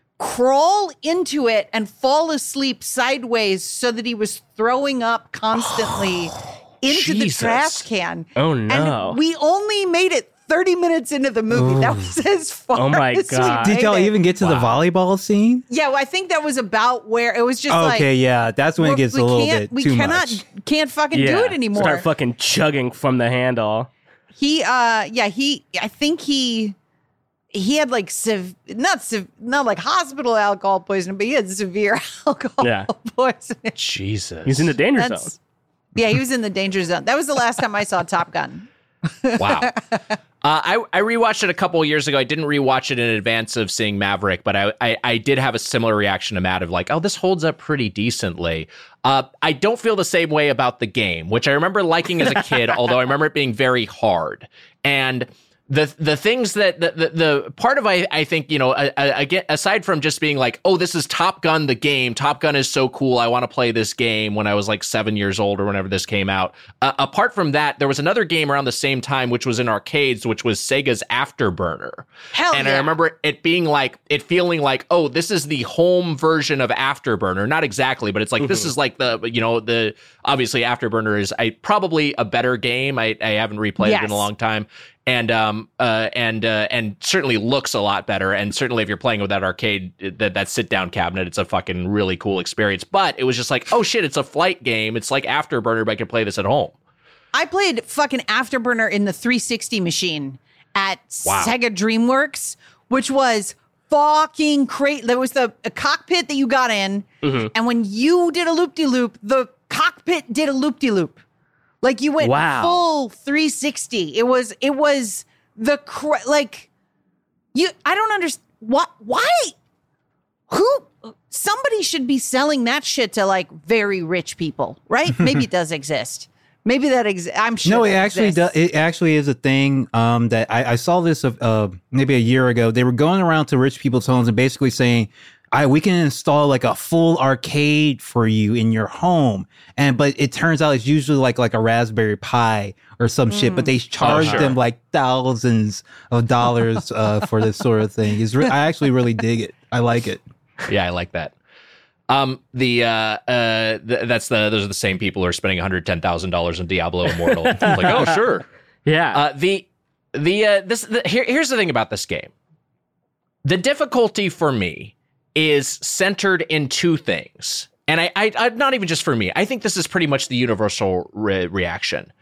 crawl into it, and fall asleep sideways so that he was throwing up constantly into Jesus. the trash can. Oh, no. And we only made it thirty minutes into the movie. Ooh. That was as far Oh, my as God. we Did y'all made it. even get to the volleyball scene? Yeah, well, I think that was about where it was just like, Okay, yeah, that's when it we're- gets we a little can't, bit we too cannot, much. can't fucking Yeah. do it anymore. Start fucking chugging from the handle. He, uh, yeah, he, I think he, he had like, sev- not, sev- not like hospital alcohol poisoning, but he had severe alcohol Yeah. poisoning. Jesus. He's in the danger zone. That's, yeah, he was in the danger zone. That was the last time I saw Top Gun. Wow. Uh, I, I rewatched it a couple of years ago. I didn't rewatch it in advance of seeing Maverick, but I, I, I did have a similar reaction to Matt of like, oh, this holds up pretty decently. Uh, I don't feel the same way about the game, which I remember liking as a kid, although I remember it being very hard. And the the things that the the, the part of I I think, you know, again, aside from just being like, oh, this is Top Gun the game. Top Gun is so cool. I want to play this game when I was like seven years old or whenever this came out. Uh, apart from that, there was another game around the same time which was in arcades, which was Sega's Afterburner. Hell and yeah. I remember it being like it feeling like, oh, this is the home version of Afterburner. Not exactly, but it's like this is like the you know the obviously Afterburner is I probably a better game. I I haven't replayed Yes. it in a long time. And um uh and uh and certainly looks a lot better. And certainly if you're playing with that arcade, that that sit down cabinet, it's a fucking really cool experience. But it was just like, oh shit, it's a flight game. It's like Afterburner, but I can play this at home. I played fucking Afterburner in the three sixty machine at Wow. Sega DreamWorks, which was fucking crazy. There was the a cockpit that you got in, Mm-hmm. and when you did a loop-de-loop, the cockpit did a loop-de-loop. Like you went Wow. full three sixty. It was it was the cra- like you. I don't understand what why who somebody should be selling that shit to like very rich people, right? Maybe it does exist. Maybe that exists. I'm sure. No, it that actually does. exists. It actually is a thing um, that I, I saw this uh, maybe a year ago. They were going around to rich people's homes and basically saying, "I we can install like a full arcade for you in your home." And but it turns out it's usually like like a Raspberry Pi or some shit. But they charge sure. them like thousands of dollars uh, for this sort of thing. It's re- I actually really dig it. I like it. Yeah, I like that. Um, the uh, uh, th- that's the those are the same people who are spending one hundred ten thousand dollars on Diablo Immortal. It's like, oh sure. Yeah. Uh, the the uh, this the, here, here's the thing about this game. The difficulty for me is centered in two things, and I, I, I not even just for me. I think this is pretty much the universal re- reaction: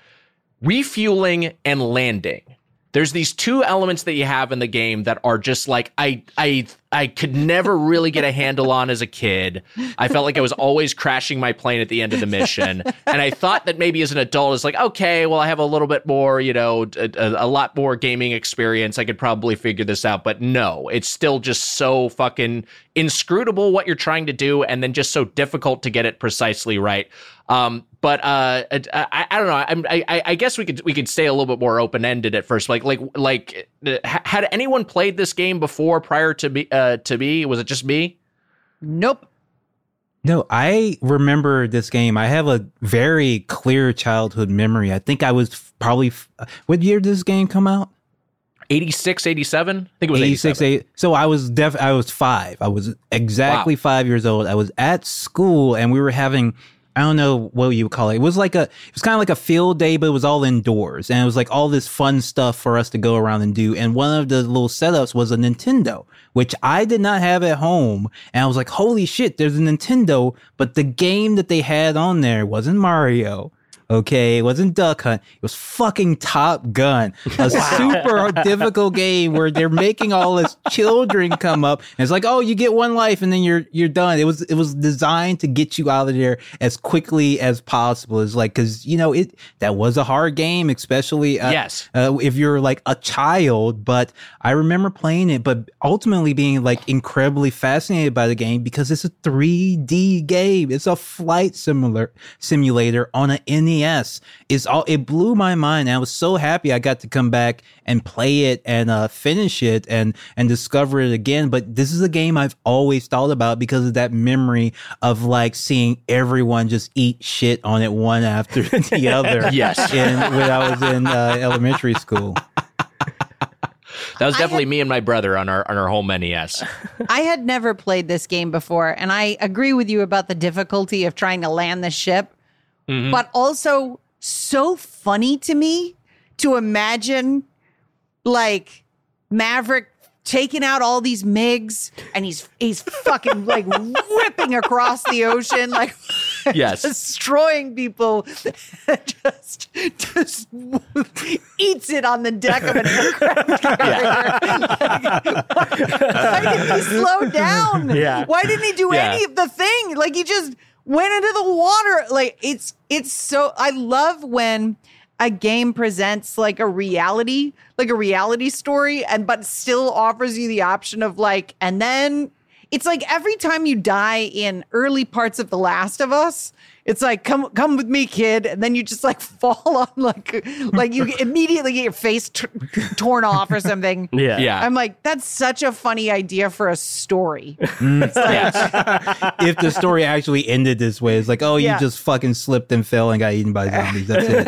refueling and landing. There's these two elements that you have in the game that are just like I I I could never really get a handle on as a kid. I felt like I was always crashing my plane at the end of the mission, and I thought that maybe as an adult, it's like, okay, well, I have a little bit more, you know, a, a, a lot more gaming experience. I could probably figure this out, but no, it's still just so fucking inscrutable what you're trying to do, and then just so difficult to get it precisely right. Um, but uh, I, I don't know. I'm, I I guess we could we could stay a little bit more open ended at first. Like like like, had anyone played this game before prior to me? Uh, to me, was it just me? Nope. No, I remember this game. I have a very clear childhood memory. I think I was f- probably f- what year did this game come out? eighty-six, eighty-seven I think it was eighty-six, eighty-seven. eight So I was def I was five. I was exactly Wow. five years old. I was at school and we were having, I don't know what you would call it. It was like a, it was kind of like a field day, but it was all indoors. And it was like all this fun stuff for us to go around and do. And one of the little setups was a Nintendo, which I did not have at home. And I was like, holy shit, there's a Nintendo. But the game that they had on there wasn't Mario, Okay, it wasn't Duck Hunt. It was fucking Top Gun, a super difficult game where they're making all this children come up, and it's like, oh, you get one life, and then you're you're done. It was it was designed to get you out of there as quickly as possible. It's like because you know it that was a hard game, especially uh, yes uh, if you're like a child. But I remember playing it, but ultimately being like incredibly fascinated by the game because it's a three D game. It's a flight simulator simulator on an N E S. It's all it blew my mind. And I was so happy I got to come back and play it and uh, finish it and and discover it again. But this is a game I've always thought about because of that memory of like seeing everyone just eat shit on it one after the other. Yes, in, when I was in uh, elementary school. That was definitely had, me and my brother on our on our home N E S. I had never played this game before, and I agree with you about the difficulty of trying to land the ship, mm-hmm. but also so funny to me to imagine like Maverick taking out all these MiGs and he's he's fucking like ripping across the ocean, like yes, destroying people, just just eats it on the deck of an aircraft carrier. Like, why didn't he slow down? Yeah. Why didn't he do yeah. any of the thing? Like he just went into the water. Like it's it's so I love when a game presents like a reality, like a reality story, and but still offers you the option of like, and then it's like every time you die in early parts of The Last of Us, it's like, come come with me, kid, and then you just like fall on like, like you immediately get your face t- torn off or something. Yeah, yeah. I'm like, that's such a funny idea for a story. Mm. Yes. If the story actually ended this way, it's like, oh, Yeah. you just fucking slipped and fell and got eaten by zombies. That's it.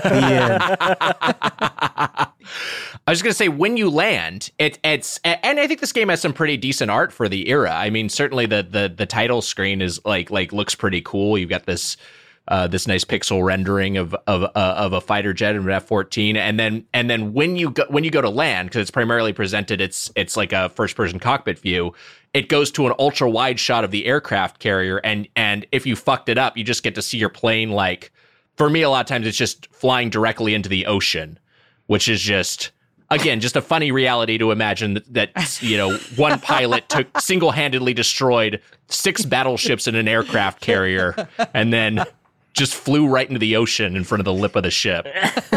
The end. I was going to say, when you land, it, it's, and I think this game has some pretty decent art for the era. I mean, certainly the the the title screen is like like looks pretty cool. You've got this uh, this nice pixel rendering of of uh, of a fighter jet in an F fourteen, and then and then when you go when you go to land, because it's primarily presented, it's it's like a first person cockpit view. It goes to an ultra wide shot of the aircraft carrier, and and if you fucked it up, you just get to see your plane. Like for me, a lot of times it's just flying directly into the ocean, which is just. Again, just a funny reality to imagine that, that you know, one pilot took single-handedly destroyed six battleships in an aircraft carrier and then just flew right into the ocean in front of the lip of the ship.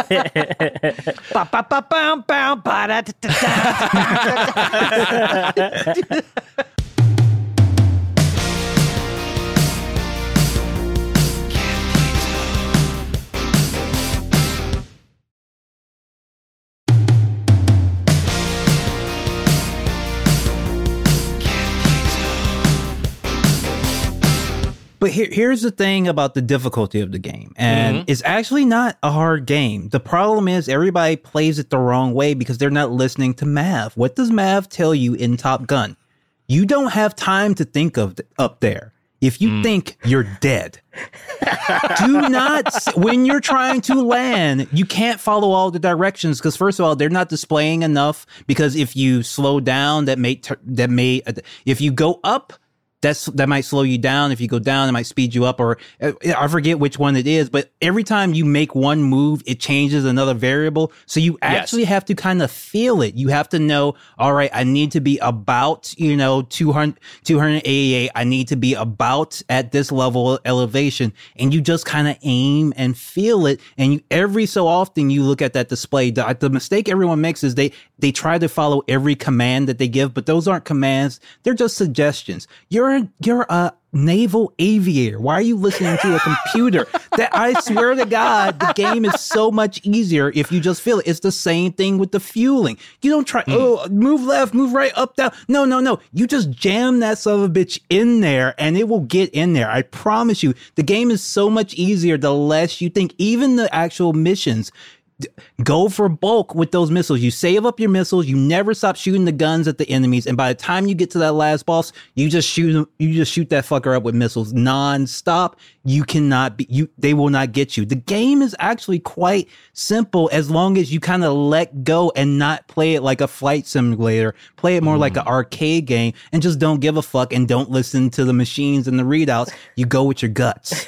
But here, here's the thing about the difficulty of the game. And mm-hmm. it's actually not a hard game. The problem is everybody plays it the wrong way because they're not listening to Mav. What does Mav tell you in Top Gun? You don't have time to think of th- up there. If you mm. think you're dead, do not, when you're trying to land, you can't follow all the directions because first of all, they're not displaying enough because if you slow down, that may, ter- that may, if you go up, That's that might slow you down. If you go down, it might speed you up, or uh, I forget which one it is. But every time you make one move, it changes another variable. So you actually yes. have to kind of feel it. You have to know, all right, I need to be about, you know, two hundred, two eighty-eight. I need to be about at this level of elevation. And you just kind of aim and feel it. And you, every so often you look at that display. The, the mistake everyone makes is they, they try to follow every command that they give, but those aren't commands. They're just suggestions. You're You're, you're a naval aviator. Why are you listening to a computer? That I swear to God, the game is so much easier if you just feel it. It's the same thing with the fueling. You don't try, mm. oh, move left, move right, up, down. No, no, no. You just jam that son of a bitch in there and it will get in there. I promise you, the game is so much easier the less you think. Even the actual missions, Go for bulk with those missiles. You save up your missiles. You never stop shooting the guns at the enemies. And by the time you get to that last boss, you just shoot you just shoot that fucker up with missiles nonstop. You cannot be you. They will not get you. The game is actually quite simple as long as you kind of let go and not play it like a flight simulator. Play it more mm. like an arcade game and just don't give a fuck and don't listen to the machines and the readouts. You go with your guts.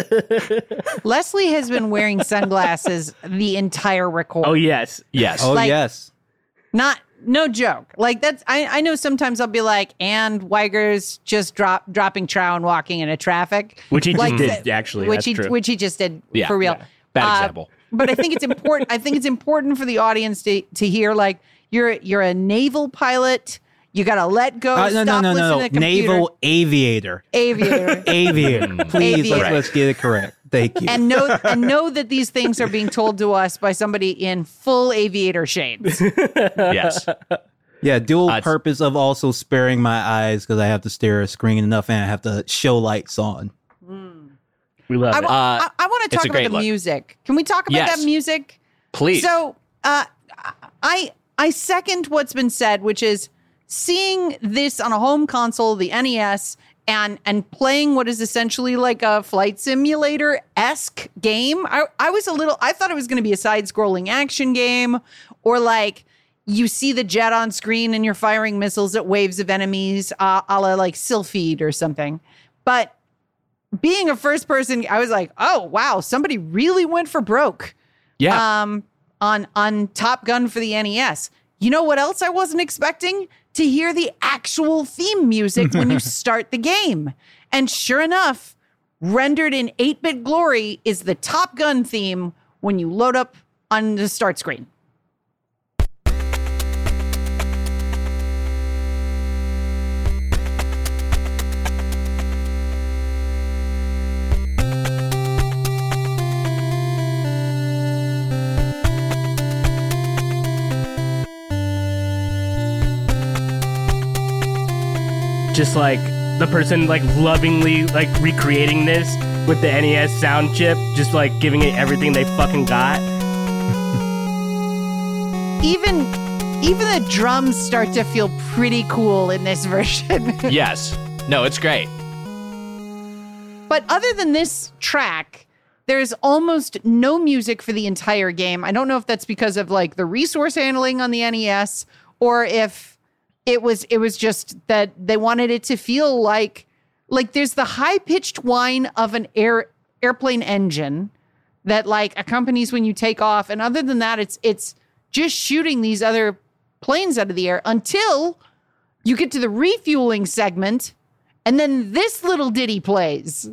Leslie has been wearing sunglasses the entire record. Oh yes, yes. Oh like, yes. Not no joke. Like that's I, I know sometimes I'll be like, and Weiger's just drop dropping trow and walking into traffic, which he like, just did actually. Which that's he true. which he just did yeah, for real. Yeah. Bad uh, example. But I think it's important. I think it's important for the audience to to hear like you're you're a naval pilot. You gotta let go. Uh, no, stop no, no, listening no, to no. the computer. Naval aviator. Aviator. Aviator. Please, Aviator. Let's, let's get it correct. Thank you. And know and know that these things are being told to us by somebody in full aviator shades. Yes. Yeah, dual Uh, purpose of also sparing my eyes because I have to stare at a screen enough and I have to show lights on. We love I, it. wa- Uh, I, I want to it's talk a about great the look. music. Can we talk about Yes. that music? Please. So, uh, I I second what's been said, which is seeing this on a home console, the N E S, and and playing what is essentially like a flight simulator esque game. I I was a little. I thought it was going to be a side scrolling action game, or like you see the jet on screen and you're firing missiles at waves of enemies, uh, a la like Sylphid or something. But being a first person, I was like, oh wow, somebody really went for broke. yeah. Um, on on Top Gun for the N E S. You know what else I wasn't expecting? To hear the actual theme music when you start the game. And sure enough, rendered in eight-bit glory is the Top Gun theme when you load up on the start screen. Just like the person like lovingly like recreating this with the N E S sound chip, just like giving it everything they fucking got. Even even the drums start to feel pretty cool in this version. Yes. No, it's great. But other than this track, there's almost no music for the entire game. I don't know if that's because of like the resource handling on the N E S or if it was it was just that they wanted it to feel like like there's the high-pitched whine of an air airplane engine that like accompanies when you take off, and other than that it's it's just shooting these other planes out of the air until you get to the refueling segment, and then this little ditty plays.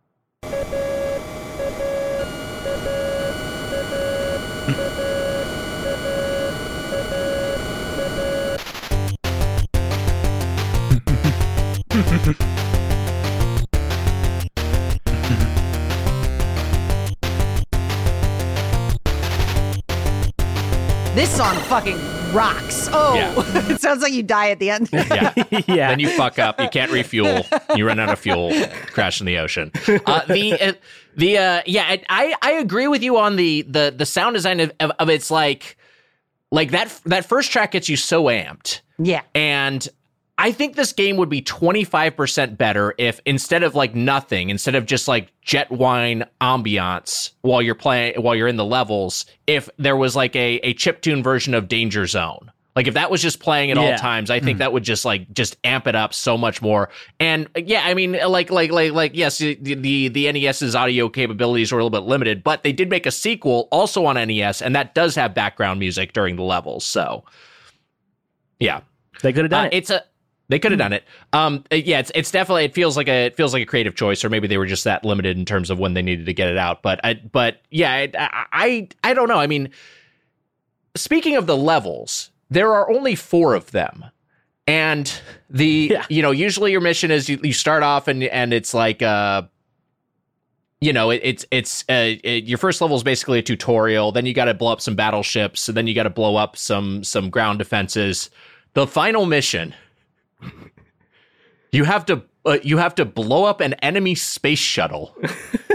This song fucking rocks. Oh, Yeah. it sounds like you die at the end. Yeah. Yeah. Then you fuck up. You can't refuel. You run out of fuel. Crash in the ocean. Uh, the uh, the uh, yeah, I I agree with you on the the the sound design of, of, of it's like like that that first track gets you so amped. Yeah. And I think this game would be twenty-five percent better if instead of like nothing, instead of just like jet wine ambiance while you're playing, while you're in the levels, if there was like a, a chiptune version of Danger Zone. Like if that was just playing at all Yeah. times, I think that would just like just amp it up so much more. And yeah, I mean, like like like like yes, the the, the NES's audio capabilities were a little bit limited, but they did make a sequel also on N E S, and that does have background music during the levels. So yeah, They could have done uh, it. It's a they could have done it. Um, uh, yeah, it's it's definitely it feels like a it feels like a creative choice, or maybe they were just that limited in terms of when they needed to get it out. But I but yeah, I I, I don't know. I mean, speaking of the levels, there are only four of them. And the, Yeah. you know, usually your mission is you, you start off and and it's like, uh, you know, it, it's, it's, uh, it, your first level is basically a tutorial. Then you got to blow up some battleships. And then you got to blow up some, some ground defenses. The final mission, you have to, uh, you have to blow up an enemy space shuttle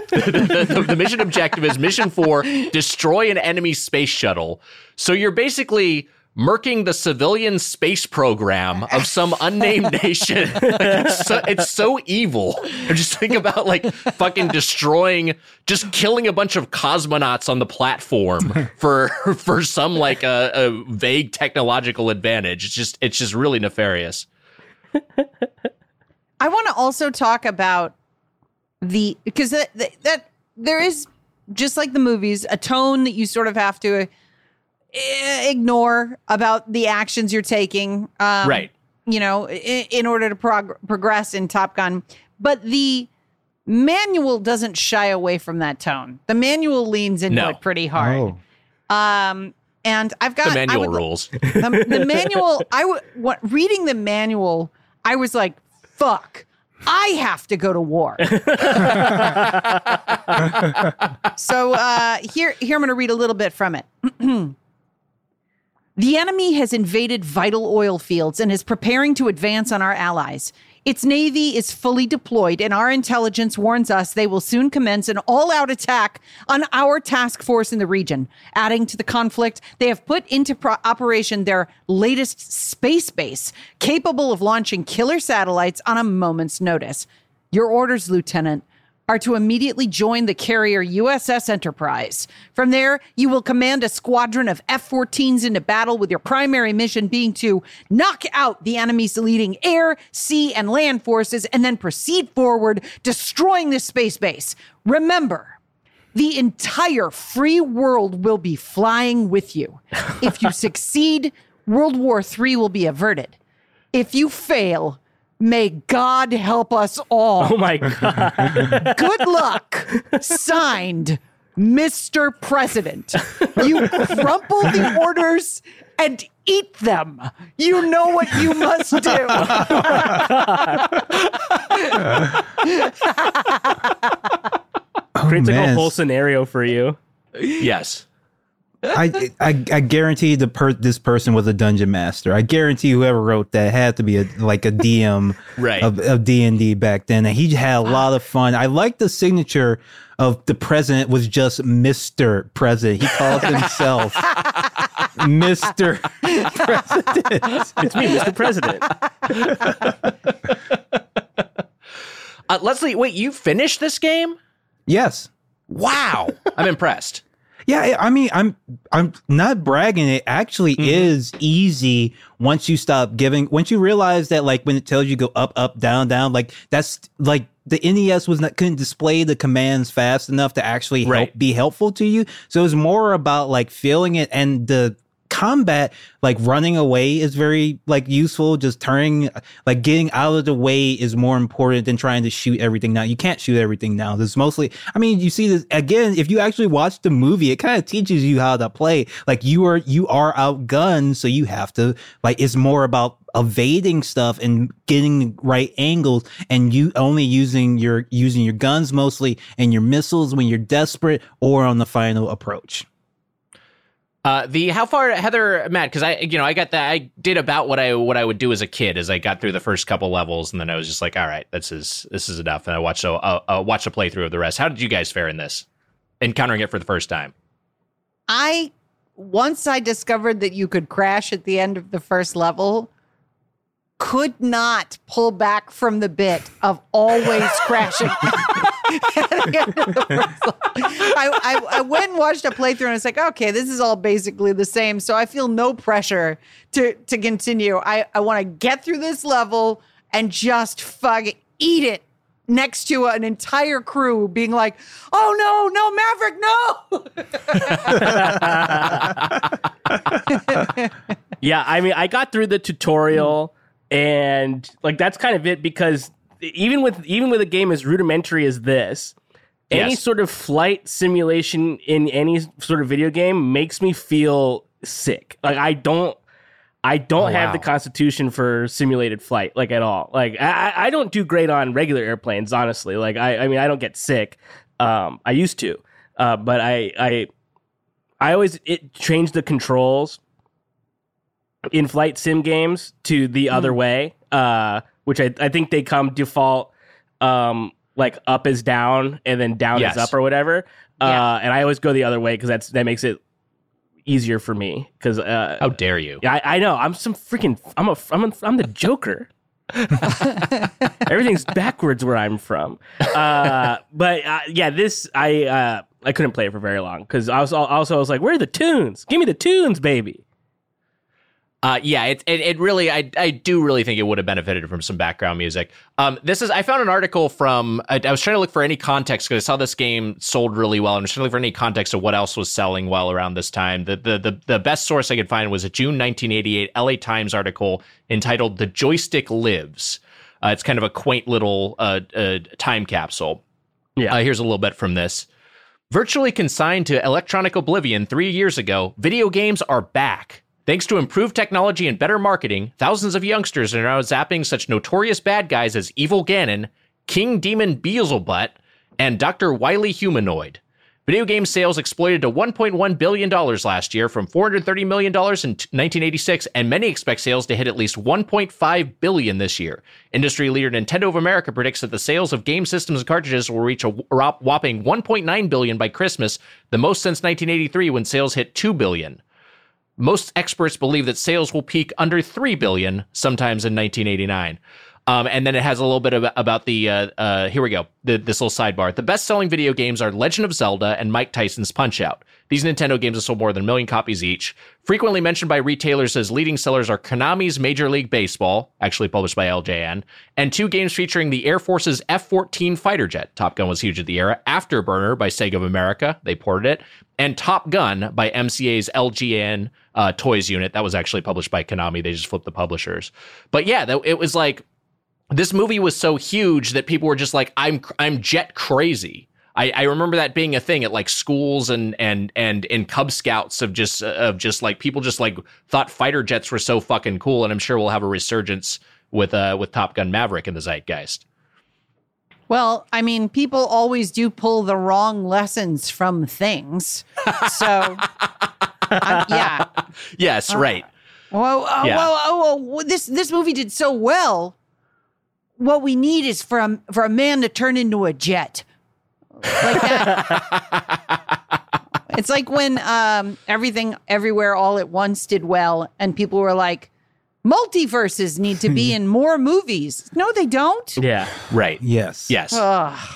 the, the, the mission objective is mission four, destroy an enemy space shuttle. So you're basically murking the civilian space program of some unnamed nation. Like, it's, so, it's so evil. I just think about like fucking destroying, just killing a bunch of cosmonauts on the platform for for some like a, a vague technological advantage. It's just it's just really nefarious. I want to also talk about the because that, that that there is, just like the movies, a tone that you sort of have to ignore about the actions you're taking, um, right? You know, in, in order to prog- progress in Top Gun. But the manual doesn't shy away from that tone. The manual leans into No. it pretty hard. Oh. Um, and I've got The manual I would, rules. The, the manual. I w- what, reading the manual, I was like, "Fuck." I have to go to war. So uh, here, here I'm going to read a little bit from it. The enemy has invaded vital oil fields and is preparing to advance on our allies. Its navy is fully deployed, and our intelligence warns us they will soon commence an all-out attack on our task force in the region. Adding to the conflict, they have put into pro- operation their latest space base, capable of launching killer satellites on a moment's notice. Your orders, Lieutenant, are to immediately join the carrier U S S Enterprise. From there, you will command a squadron of F fourteens into battle, with your primary mission being to knock out the enemy's leading air, sea, and land forces, and then proceed forward, destroying the space base. Remember, the entire free world will be flying with you. If you succeed, World War Three will be averted. If you fail, may God help us all. Oh my God. Good luck. Signed, Mister President. You crumple the orders and eat them. You know what you must do. Creates like a man. whole scenario for you. Yes. I, I I guarantee the per this person was a dungeon master. I guarantee whoever wrote that had to be a like a D M Right. of, of D and D back then. And he had a lot of fun. I like the signature of the president was just Mister President. He calls himself Mister President. It's me, Mister President. Uh, Leslie, wait, you finished this game? Yes. Wow. I'm impressed. Yeah, I mean, I'm I'm not bragging. It actually Mm-hmm. is easy once you stop giving. Once you realize that, like when it tells you go up, up, down, down, like that's like the N E S was not couldn't display the commands fast enough to actually help Right. be helpful to you. So it's more about like feeling it, and the combat, like running away, is very like useful. Just turning, like getting out of the way, is more important than trying to shoot everything down. You can't shoot everything down. It's mostly, I mean, you see this again if you actually watch the movie. It kind of teaches you how to play. Like you are you are outgunned, so you have to like. It's more about evading stuff and getting the right angles, and you only using your using your guns mostly and your missiles when you're desperate or on the final approach. Uh, the how far, Heather, Matt, because I, you know, I got that. I did about what I what I would do as a kid, as I got through the first couple levels, and then I was just like, all right, this is this is enough, and I watched a uh, uh, watched a playthrough of the rest. How did you guys fare in this, encountering it for the first time? I, once I discovered that you could crash at the end of the first level, could not pull back from the bit of always crashing. I, I, I went and watched a playthrough, and it's like, okay, this is all basically the same. So I feel no pressure to to continue. I, I want to get through this level and just fuck eat it next to an entire crew being like, oh no, no, Maverick, no. Yeah, I mean, I got through the tutorial, and like that's kind of it, because even with even with a game as rudimentary as this, any Yes. sort of flight simulation in any sort of video game makes me feel sick. Like I don't I don't Oh, have wow. the constitution for simulated flight, like at all. Like I, I don't do great on regular airplanes, honestly. Like I, I mean, I don't get sick. Um, I used to, uh, but I, I, I always it changed the controls in flight sim games to the other way, uh, which I, I think they come default um, like up is down and then down Yes. is up or whatever. Yeah. Uh, and I always go the other way because that's that makes it easier for me. Because uh, How dare you? I, I know I'm some freaking I'm a I'm a, I'm the Joker. Everything's backwards where I'm from. Uh, but uh, yeah, this I uh, I couldn't play it for very long because I was also I was like, where are the tunes? Give me the tunes, baby. Uh, yeah, it, it it really, I I do really think it would have benefited from some background music. Um, this is, I found an article from, I, I was trying to look for any context because I saw this game sold really well, and I was trying to look for any context of what else was selling well around this time. The the the, the best source I could find was a June nineteen eighty-eight L A Times article entitled "The Joystick Lives." Uh, it's kind of a quaint little uh, uh, time capsule. Yeah. Uh, here's a little bit from this. Virtually consigned to electronic oblivion three years ago, video games are back. Thanks to improved technology and better marketing, thousands of youngsters are now zapping such notorious bad guys as Evil Ganon, King Demon Beelzebub, and Doctor Wily Humanoid. Video game sales exploited to one point one billion dollars last year from four hundred thirty million dollars in nineteen eighty-six, and many expect sales to hit at least one point five billion dollars this year. Industry leader Nintendo of America predicts that the sales of game systems and cartridges will reach a whopping one point nine billion dollars by Christmas, the most since nineteen eighty-three when sales hit two billion dollars. Most experts believe that sales will peak under three billion dollars sometimes in nineteen eighty-nine. Um, and then it has a little bit of, about the, uh, uh, here we go, the, this little sidebar. The best-selling video games are Legend of Zelda and Mike Tyson's Punch-Out! These Nintendo games have sold more than a million copies each. Frequently mentioned by retailers as leading sellers are Konami's Major League Baseball, actually published by L J N, and two games featuring the Air Force's F fourteen fighter jet. Top Gun was huge at the era. Afterburner by Sega of America, they ported it, and Top Gun by M C A's L G N uh, Toys unit. That was actually published by Konami. They just flipped the publishers. But yeah, that, it was like, this movie was so huge that people were just like, I'm I'm jet crazy. I, I remember that being a thing at like schools and and and in Cub Scouts of just of just like people just like thought fighter jets were so fucking cool, and I'm sure we'll have a resurgence with uh with Top Gun Maverick in the zeitgeist. Well, I mean, people always do pull the wrong lessons from things. So, um, yeah. Yes, right. Well, uh, Yeah. well, oh, well, this this movie did so well. What we need is for a, for a man to turn into a jet, like that. It's like when um, Everything Everywhere All at Once did well, and people were like, multiverses need to be in more movies. No, they don't. Yeah. Right. Yes. Yes. Ugh.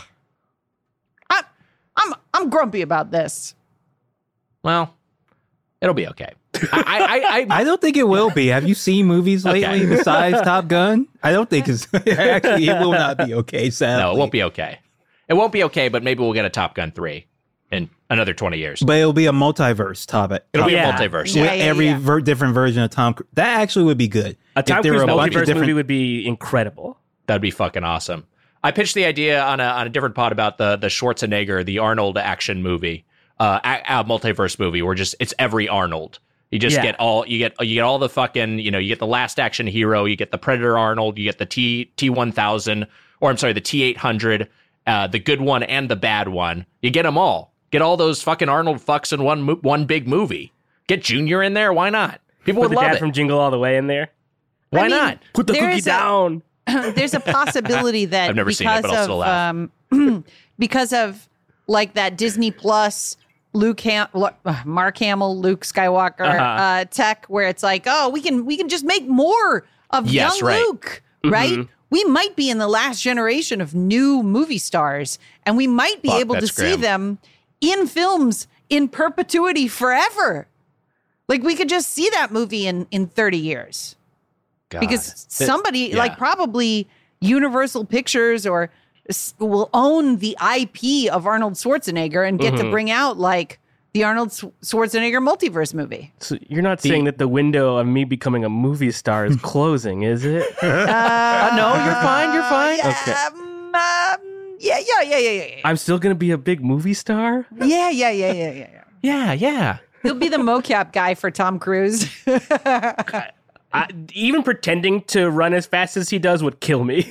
I, I'm I'm grumpy about this. Well, it'll be okay. I, I, I, I don't think it will be. Have you seen movies lately Okay. besides Top Gun? I don't think it's actually it will not be okay, sadly. no, it won't be okay. It won't be okay, but maybe we'll get a Top Gun three in another twenty years. But it'll be a multiverse topic. It'll be Yeah. a multiverse. Yeah, with every yeah. ver- different version of Tom Cruise. That actually would be good. A If Tom there were Cruise a bunch of multiverse different- movie would be incredible. That'd be fucking awesome. I pitched the idea on a on a different pod about the the Schwarzenegger, the Arnold action movie, uh, a, a multiverse movie where just it's every Arnold. You just Yeah. get all you get you get all the fucking, you know, you get the Last Action Hero, you get the Predator Arnold, you get the T T one thousand, or I'm sorry, the T eight hundred, uh, the good one and the bad one. You get them all. Get all those fucking Arnold fucks in one mo- one big movie. Get Junior in there. Why not? People Put would the love dad it. from Jingle All the Way in there. Why I mean, not? Put the There cookie is a- down. There's a possibility that I've never because seen it, but I'll of still laugh. um, because of like that Disney Plus Luke Ham- Lu- uh, Mark Hamill, Luke Skywalker Uh-huh. uh, tech, where it's like, oh, we can we can just make more of Yes, young right. Luke, right? We might be in the last generation of new movie stars, and we might be Fuck, able to that's see grim. them in films in perpetuity forever. Like we could just see that movie in in thirty years. God. Because That- somebody yeah. like probably Universal Pictures or s- will own the I P of Arnold Schwarzenegger and get to bring out like the Arnold S- Schwarzenegger multiverse movie. So you're not saying that the window of me becoming a movie star is closing, is it? Uh, no, you're fine. You're fine. Yeah, Okay. um, um, yeah, yeah, yeah, yeah, yeah, yeah. I'm still gonna be a big movie star. Yeah, yeah, yeah, yeah, yeah, yeah. Yeah, yeah. He'll be the mocap guy for Tom Cruise. I, even pretending to run as fast as he does would kill me.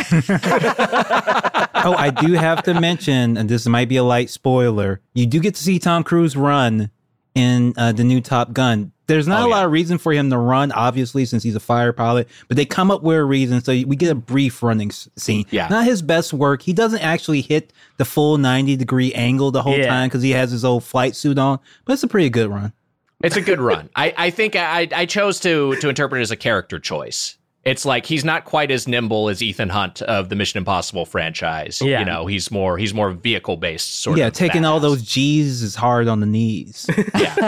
Oh, I do have to mention, and this might be a light spoiler, you do get to see Tom Cruise run in uh, the new Top Gun. there's not Oh, a lot yeah. of reason for him to run, obviously, since he's a fire pilot, but they come up with a reason. So we get a brief running s- scene. Yeah. Not his best work. He doesn't actually hit the full ninety degree angle the whole Yeah. time because he has his old flight suit on, but it's a pretty good run. It's a good run. I, I think I, I chose to to interpret it as a character choice. It's like he's not quite as nimble as Ethan Hunt of the Mission Impossible franchise. Yeah. You know, he's more he's more vehicle based sort yeah, of. taking all badass. those G's is hard on the knees. Yeah.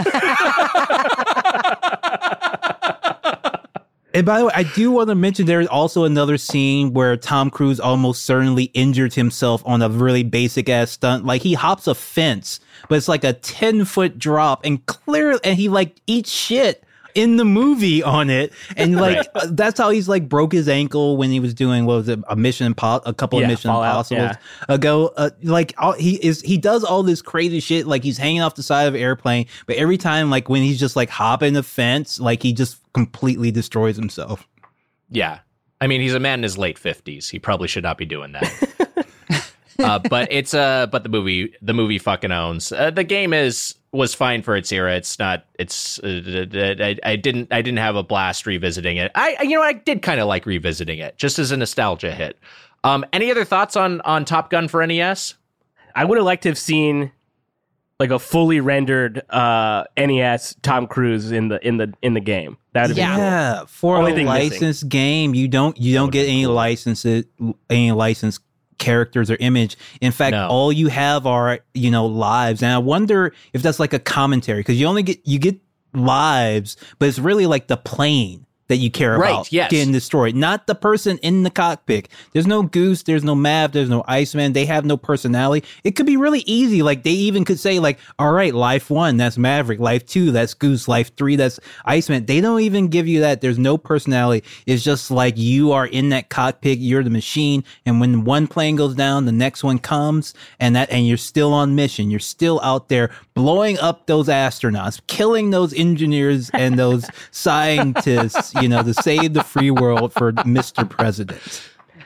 And by the way, I do want to mention there's also another scene where Tom Cruise almost certainly injured himself on a really basic ass stunt. Like he hops a fence, but it's like a ten foot drop and clear, and he like eats shit in the movie on it. And like, Right. uh, that's how he's like broke his ankle when he was doing, what was it? A mission, Impo- a couple Yeah, of Mission Fallout, Impossibles yeah. ago. Uh, like all, he is, he does all this crazy shit. Like he's hanging off the side of an airplane, but every time, like when he's just like hopping the fence, like he just completely destroys himself. Yeah. I mean, he's a man in his late fifties. He probably should not be doing that. uh, but it's uh but the movie the movie fucking owns. Uh, the game is was fine for its era. It's not it's uh, I, I didn't I didn't have a blast revisiting it. I you know I did kind of like revisiting it just as a nostalgia hit. Um any other thoughts on on Top Gun for N E S? I would have liked to have seen like a fully rendered uh, N E S Tom Cruise in the in the in the game. That would Yeah. be cool. Yeah, for Only a thing missing. licensed game, you don't you don't get any licenses, any licensed characters or image. In fact, No. all you have are you know lives, and I wonder if that's like a commentary because you only get you get lives, but it's really like the plane that you care Right, about yes. getting destroyed, not the person in the cockpit. There's no Goose, there's no Mav, there's no Iceman. They have no personality. It could be really easy. Like they even could say like, all right, life one, that's Maverick. Life two, that's Goose. Life three, that's Iceman. They don't even give you that. There's no personality. It's just like you are in that cockpit. You're the machine. And when one plane goes down, the next one comes and that, and you're still on mission. You're still out there blowing up those astronauts, killing those engineers and those scientists, you know, to save the free world for Mister President.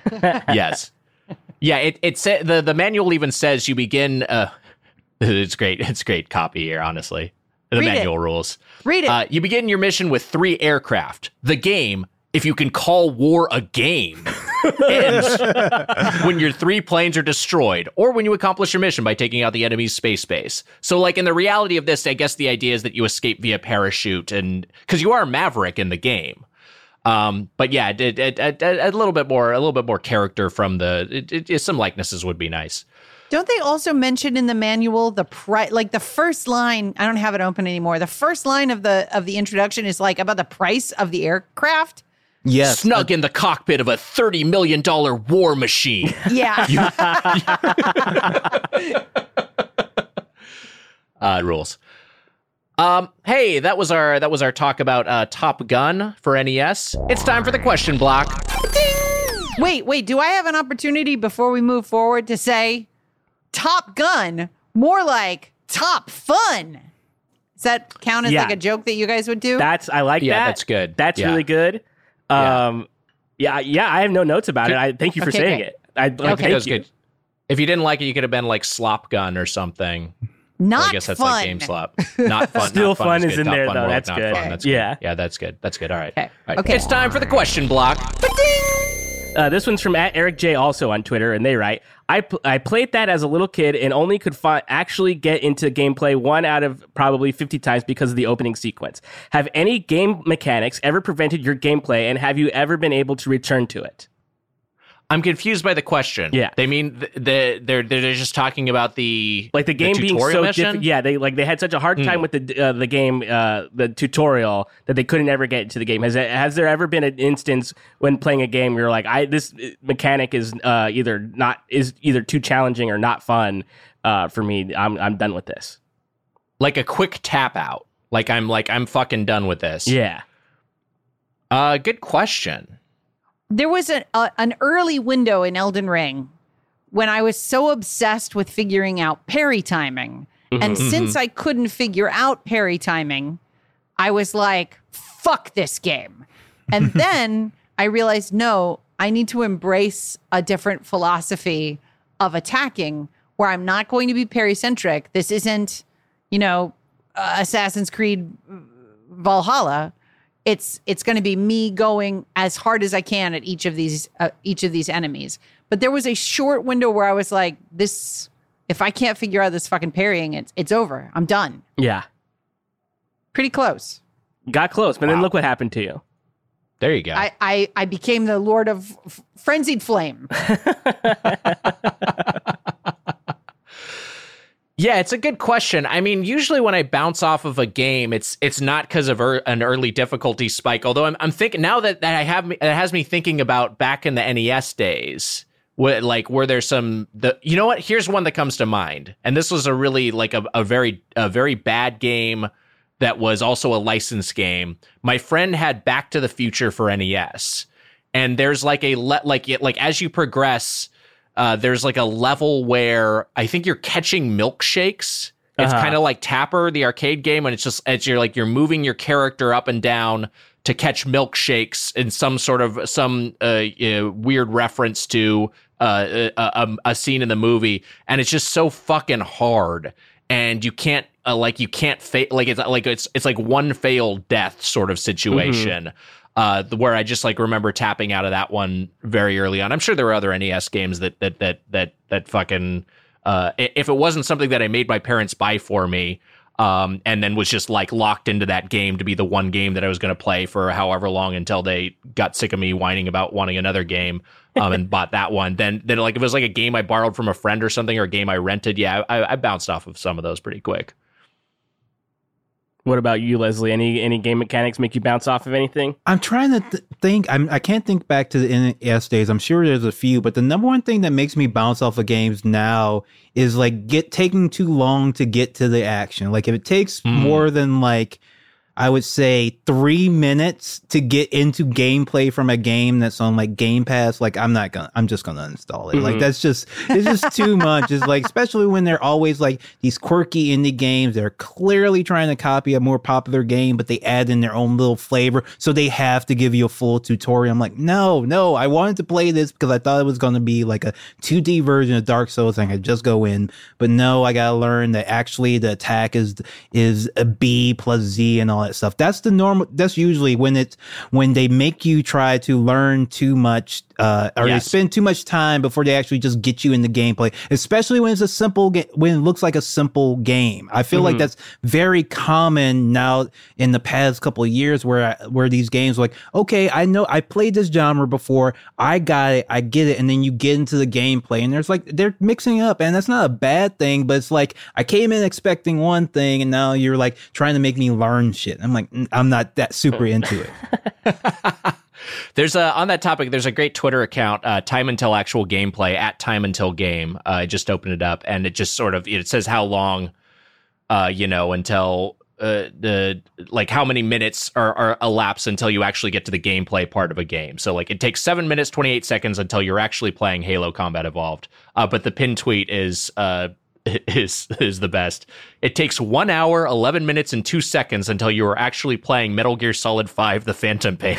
Yes. Yeah, it it sa- the the manual even says you begin uh it's great. It's great copy here, honestly. The Read it. manual rules. Read it. Uh, you begin your mission with three aircraft. The game, if you can call war a game, ends when your three planes are destroyed or when you accomplish your mission by taking out the enemy's space base. So, like, in the reality of this, I guess the idea is that you escape via parachute and because you are Maverick in the game. Um, but yeah, it, it, it, a little bit more, a little bit more character from the, it, it, some likenesses would be nice. Don't they also mention in the manual the price? Like the first line, I don't have it open anymore. The first line of the of the introduction is like about the price of the aircraft. Yes. Snug in the cockpit of a thirty million dollars war machine. Yeah, uh, it rules. Um, hey, that was our that was our talk about uh, Top Gun for N E S. It's time for the question block. wait, wait. Do I have an opportunity before we move forward to say Top Gun? More like Top Fun. Does that count as Yeah. like a joke that you guys would do? That's I like Yeah, that. that's good. That's Yeah. really good. Yeah. Um, yeah, yeah. I have no notes about it. I thank you for Okay, saying great. it. I like, Okay. thank That was you. good. If you didn't like it, you could have been like Slop Gun or something. Not Well, I guess that's fun. like Game Slop. Not fun. Still not fun, fun is is good. in Top there, fun though. world, That's not good. Fun. That's Yeah. good. Yeah, that's good. That's good. All right. Okay. All right. Okay. It's time for the question block. Uh, this one's from at Eric J also on Twitter, and they write, I, pl- I played that as a little kid and only could fi- actually get into gameplay one out of probably fifty times because of the opening sequence. Have any game mechanics ever prevented your gameplay, and have you ever been able to return to it? I'm confused by the question. Yeah. They mean th- the, they're they're just talking about the Like the game being tutorial so mission? different. Yeah, they like they had such a hard time with the uh, the game, uh, the tutorial that they couldn't ever get into the game. Has it, has there ever been an instance when playing a game where you're like, I this mechanic is uh, either not is either too challenging or not fun uh, for me? I'm I'm done with this. Like a quick tap out. Like I'm like I'm fucking done with this. Yeah. Uh, good question. There was a, a, an early window in Elden Ring when I was so obsessed with figuring out parry timing. And since I couldn't figure out parry timing, I was like, fuck this game. And then I realized, no, I need to embrace a different philosophy of attacking where I'm not going to be parry centric. This isn't, you know, uh, Assassin's Creed Valhalla, it's it's going to be me going as hard as I can at each of these uh, each of these enemies. But there was a short window where I was like, this, if I can't figure out this fucking parrying, it's it's over. I'm done. Yeah. Pretty close. Got close, but wow. then look what happened to you. There you go. I, I, I became the Lord of F- Frenzied Flame. Yeah, it's a good question. I mean, usually when I bounce off of a game, it's it's not because of er, an early difficulty spike. Although I'm I'm thinking now that, that I have me, it has me thinking about back in the N E S days, where, like where there's some the you know what? Here's one that comes to mind, and this was a really like a, a very a very bad game that was also a licensed game. My friend had Back to the Future for N E S, and there's like a le- like it like as you progress. Uh, there's like a level where I think you're catching milkshakes. It's Uh-huh. kind of like Tapper, the arcade game, and it's just as you're like you're moving your character up and down to catch milkshakes in some sort of some uh, you know, weird reference to uh, a, a, a scene in the movie, and it's just so fucking hard, and you can't uh, like you can't fa- like it's like it's it's like one failed death sort of situation. Mm-hmm. Uh, where I just like remember tapping out of that one very early on. I'm sure there were other N E S games that that that that that fucking uh, if it wasn't something that I made my parents buy for me, um, and then was just like locked into that game to be the one game that I was going to play for however long until they got sick of me whining about wanting another game, um, and bought that one. Then then like if it was like a game I borrowed from a friend or something, or a game I rented, yeah, I, I bounced off of some of those pretty quick. What about you, Leslie? Any any game mechanics make you bounce off of anything? I'm trying to th- think. I'm, I can't think back to the N E S days. I'm sure there's a few, but the number one thing that makes me bounce off of games now is like get taking too long to get to the action. Like if it takes mm. more than like, I would say three minutes to get into gameplay from a game that's on like Game Pass, like I'm not gonna, I'm just gonna install it. Mm-hmm. Like that's just, it's just too much. It's like, especially when they're always like these quirky indie games, they're clearly trying to copy a more popular game, but they add in their own little flavor. So they have to give you a full tutorial. I'm like, no, no, I wanted to play this because I thought it was going to be like a two D version of Dark Souls and I could just go in, but no, I gotta learn that actually the attack is, is a B plus Z and all that stuff. That's the normal. That's usually when it's when they make you try to learn too much, uh, or yes. they spend too much time before they actually just get you in the gameplay. Especially when it's a simple game, when it looks like a simple game. I feel mm-hmm. like that's very common now in the past couple of years, where I, where these games are like, okay, I know I played this genre before, I got it, I get it, and then you get into the gameplay, and there's like they're mixing up, and that's not a bad thing, but it's like I came in expecting one thing, and now you're like trying to make me learn shit. I'm like, I'm not that super into it. There's a, on that topic, there's a great Twitter account, uh, Time Until Actual Gameplay, at Time Until Game. Uh, I just opened it up, and it just sort of, it says how long, uh, you know, until, uh, the, like how many minutes are, are elapsed until you actually get to the gameplay part of a game. So like it takes seven minutes, twenty-eight seconds until you're actually playing Halo Combat Evolved. Uh, but the pinned tweet is, uh, is is the best. It takes one hour, eleven minutes, and two seconds until you are actually playing Metal Gear Solid five: The Phantom Pain.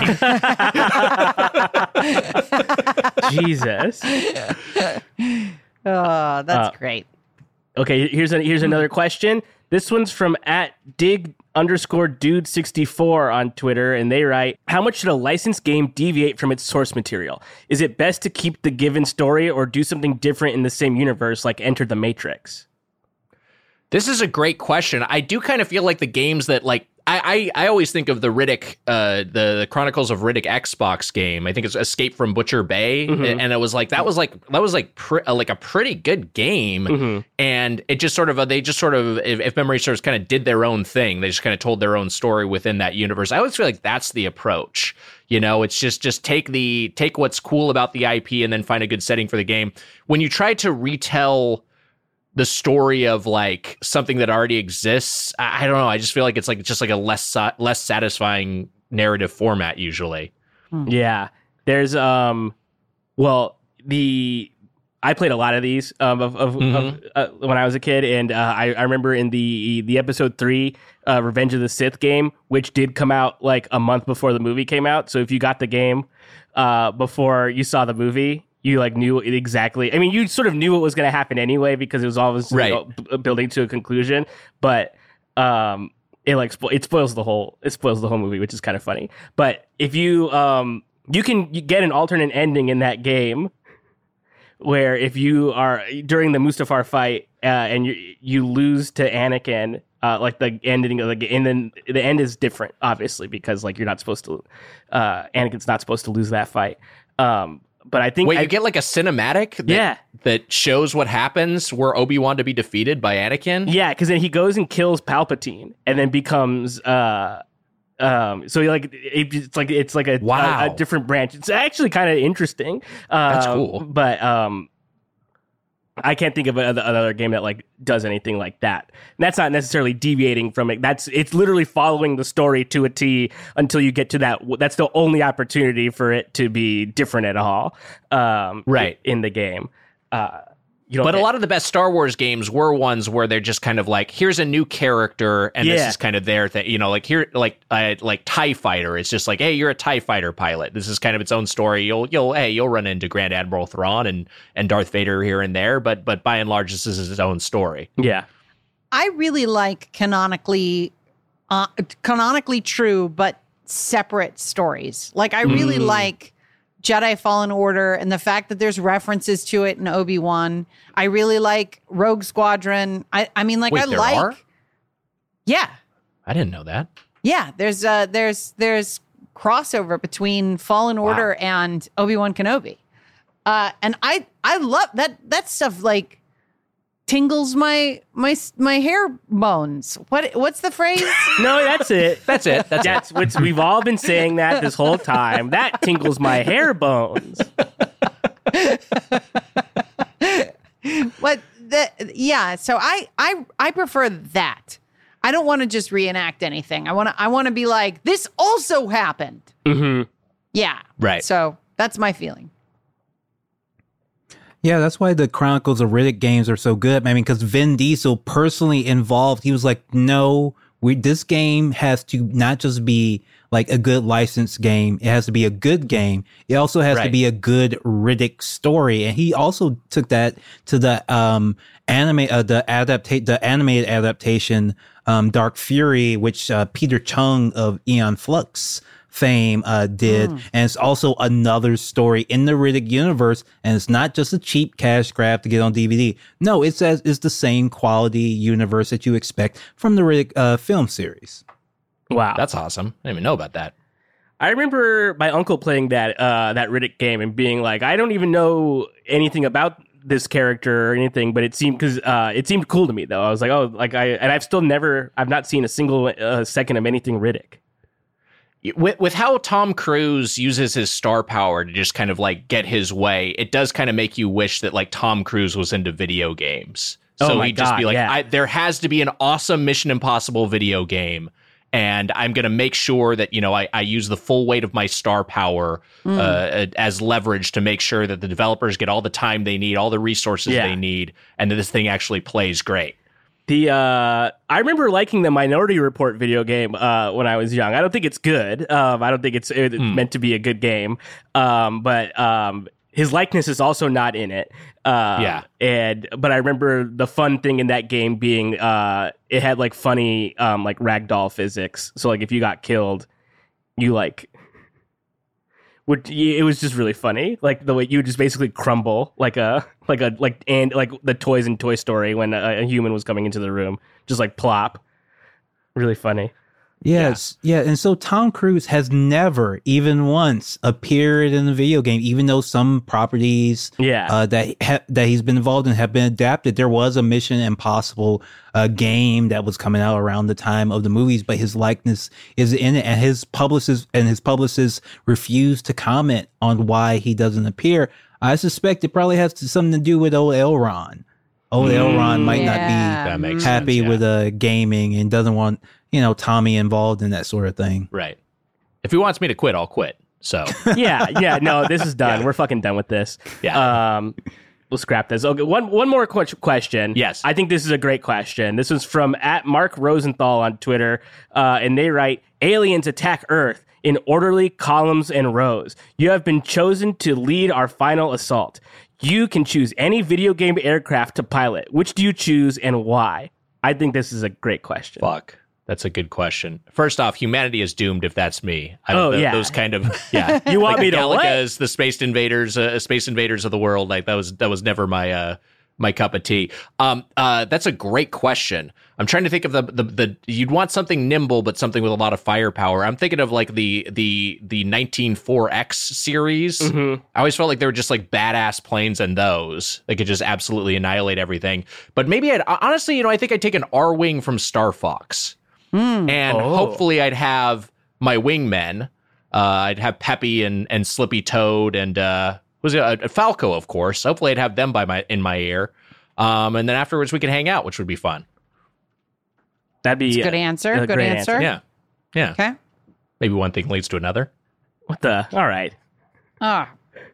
Jesus. Oh, that's Uh, great. Okay, here's a, here's another question. This one's from at dig underscore dude sixty-four on Twitter, and they write, how much should a licensed game deviate from its source material? Is it best to keep the given story or do something different in the same universe, like Enter the Matrix? This is a great question. I do kind of feel like the games that like I, I, I always think of the Riddick, uh, the, the Chronicles of Riddick Xbox game. I think it's Escape from Butcher Bay, mm-hmm. and it was like that was like that was like pre, uh, like a pretty good game, mm-hmm. and it just sort of uh, they just sort of if, if memory serves kind of did their own thing. They just kind of told their own story within that universe. I always feel like that's the approach. You know, it's just just take the take what's cool about the I P and then find a good setting for the game. When you try to retell the story of like something that already exists, I, I don't know. I just feel like it's like just like a less uh, less satisfying narrative format usually. Yeah, there's um, well, the I played a lot of these um, of, of, mm-hmm. of uh, when I was a kid, and uh, I, I remember in the the episode three, uh, Revenge of the Sith game, which did come out like a month before the movie came out. So if you got the game uh, before you saw the movie, you like knew exactly. I mean, you sort of knew what was going to happen anyway because it was always right. you know, b- building to a conclusion. But um, it like spo- it spoils the whole it spoils the whole movie, which is kind of funny. But if you um you can get an alternate ending in that game, where if you are during the Mustafar fight uh, and you you lose to Anakin, uh, like the ending of the game, and then the end is different, obviously, because like you're not supposed to, uh, Anakin's not supposed to lose that fight. Um, but I think Wait, I, you get like a cinematic that, Yeah. that shows what happens were Obi-Wan to be defeated by Anakin? yeah, because then he goes and kills Palpatine, and then becomes. Uh, Um, so like it, it's like it's like a, Wow. a, a different branch. It's actually kind of interesting. Uh, That's cool. But um, I can't think of another, another game that like does anything like that. And that's not necessarily deviating from it. That's it's literally following the story to a T until you get to that. That's the only opportunity for it to be different at all. Um, Right. in the game. Uh, you don't But a get- lot of the best Star Wars games were ones where they're just kind of like, here's a new character, and this Yeah. is kind of their thing. You know, like here, like uh, like TIE Fighter. It's just like, hey, you're a TIE Fighter pilot. This is kind of its own story. You'll you'll hey, you'll run into Grand Admiral Thrawn and and Darth Vader here and there, but but by and large, this is its own story. yeah. I really like canonically, uh, canonically true but separate stories. Like I really Mm. like Jedi Fallen Order and the fact that there's references to it in Obi-Wan. I really like Rogue Squadron. I, I mean, like Wait, I there like, are? yeah, I didn't know that. yeah. There's uh, there's there's crossover between Fallen Order and Obi-Wan Kenobi, uh, and I I love that that stuff. Like tingles my my my hair bones. What what's the phrase? No, that's it. That's it. That's, That's what we've all been saying that this whole time. That tingles my hair bones. What the yeah, so I I I prefer that. I don't want to just reenact anything. I want to I want to be like this also happened. Mm-hmm. Yeah. Right. So that's my feeling. Yeah, that's why the Chronicles of Riddick games are so good. I mean, because Vin Diesel personally involved, he was like, no, we, this game has to not just be like a good licensed game. It has to be a good game. It also has to Right. be a good Riddick story. And he also took that to the, um, anime, uh, the adaptate, the animated adaptation, um, Dark Fury, which, uh, Peter Chung of Aeon Flux fame uh did, and it's also another story in the Riddick universe, and it's not just a cheap cash grab to get on D V D. No, it says it's the same quality universe that you expect from the Riddick uh, film series. Wow. that's awesome. I didn't even know about that. I remember my uncle playing that uh, that Riddick game and being like, I don't even know anything about this character or anything, but it seemed because uh, it seemed cool to me though. I was like, oh, like I and I've still never, I've not seen a single uh, second of anything Riddick. With, with how Tom Cruise uses his star power to just kind of like get his way, it does kind of make you wish that like Tom Cruise was into video games. Oh So my he'd just be God, like, yeah. I, there has to be an awesome Mission Impossible video game. And I'm going to make sure that, you know, I, I use the full weight of my star power uh, as leverage to make sure that the developers get all the time they need, all the resources Yeah. they need, and that this thing actually plays great. The uh, I remember liking the Minority Report video game uh, when I was young. I don't think it's good. Um, I don't think it's, it's meant to be a good game. Um, but um, his likeness is also not in it. Uh, Yeah. And but I remember the fun thing in that game being uh, it had like funny um, like ragdoll physics. So like if you got killed, you like. Would, it was just really funny, like the way you just basically crumble, like a like a like and like the toys in Toy Story when a, a human was coming into the room, just like plop. Really funny. Yes, yeah. And so Tom Cruise has never even once appeared in a video game, even though some properties Yeah. uh, that ha- that he's been involved in have been adapted. There was a Mission Impossible uh, game that was coming out around the time of the movies, but his likeness is in it, and his publicists and his publicists refuse to comment on why he doesn't appear. I suspect it probably has to, something to do with old Elron. Old Elron might Yeah. not be That makes happy sense, yeah. with uh, gaming and doesn't want, you know, Tommy involved in that sort of thing. Right. If he wants me to quit, I'll quit. So, yeah, yeah. No, this is done. We're fucking done with this. Yeah. Um, we'll scrap this. Okay, one one more que- question. Yes. I think this is a great question. This is from at Mark Rosenthal on Twitter, uh, and they write: Aliens attack Earth in orderly columns and rows. You have been chosen to lead our final assault. You can choose any video game aircraft to pilot. Which do you choose and why? I think this is a great question. fuck. That's a good question. First off, humanity is doomed if that's me. I, Oh, th- yeah. those kind of yeah. You want like me to what? Galagas, the space invaders, uh, space invaders of the world. Like that was that was never my uh, my cup of tea. Um, uh, that's a great question. I'm trying to think of the, the the you'd want something nimble, but something with a lot of firepower. I'm thinking of like the the the nineteen four X series. Mm-hmm. I always felt like they were just like badass planes, and those they could just absolutely annihilate everything. But maybe I'd honestly, you know, I think I'd take an R-wing from Star Fox. And Oh. hopefully I'd have my wingmen. Uh, I'd have Peppy and, and Slippy Toad and uh, was it uh, Falco, of course. Hopefully I'd have them by my in my ear. Um, and then afterwards we could hang out, which would be fun. That'd be Good uh, answer. a Good great answer. Yeah. Yeah. Okay. Maybe one thing leads to another. What the? All right. Ah.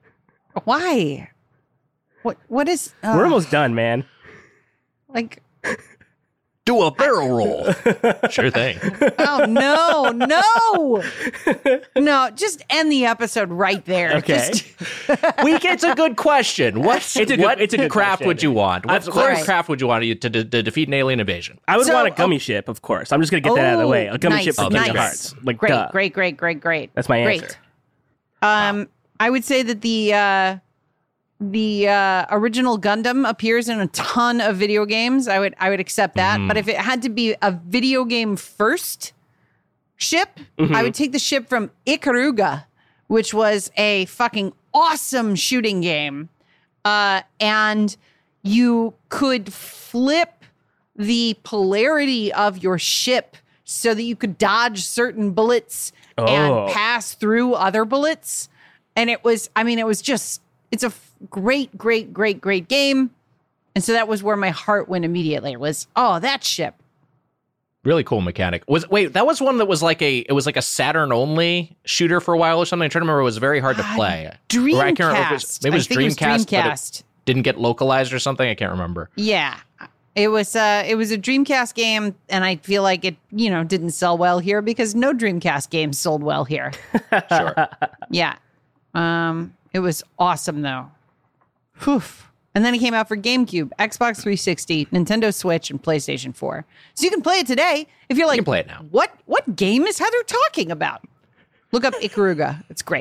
Why? What? What is? Uh, We're almost done, man. like. Do a barrel roll. Sure thing. Oh no, no, no! Just end the episode right there. Okay. Just- We it's a good question. What, It's a good- what it's a good craft question. would you want? What Of sort of course. craft would you want to, to, to, to defeat an alien invasion? I would So, want a gummy oh- ship, of course. I'm just gonna get that out of the way. A gummy nice, ship for Oh, Kingdom nice. Hearts. Like, great, duh. great, great, great, great. That's my great. answer. Um, I would say that the uh, the uh, original Gundam appears in a ton of video games. I would I would accept that. But if it had to be a video game first ship, I would take the ship from Ikaruga, which was a fucking awesome shooting game. Uh, and you could flip the polarity of your ship so that you could dodge certain bullets Oh. and pass through other bullets. And it was, I mean, it was just, it's a f- great, great, great, great game. And so that was where my heart went immediately was, oh, that ship. Really cool mechanic. Was wait, that was one that was like a it was like a Saturn only shooter for a while or something. I'm trying to remember. It was very hard to play. Or I can't remember if it was- Dreamcast. Maybe it was I think it was Dreamcast, but it Dreamcast. didn't get localized or something. I can't remember. Yeah. It was uh it was a Dreamcast game, and I feel like it, you know, didn't sell well here because no Dreamcast games sold well here. Sure. Yeah. Um it was awesome though. Whew. And then it came out for GameCube, Xbox three sixty, Nintendo Switch, and PlayStation four. So you can play it today if you're like, can play it now. What what game is Heather talking about? Look up Ikaruga. It's great.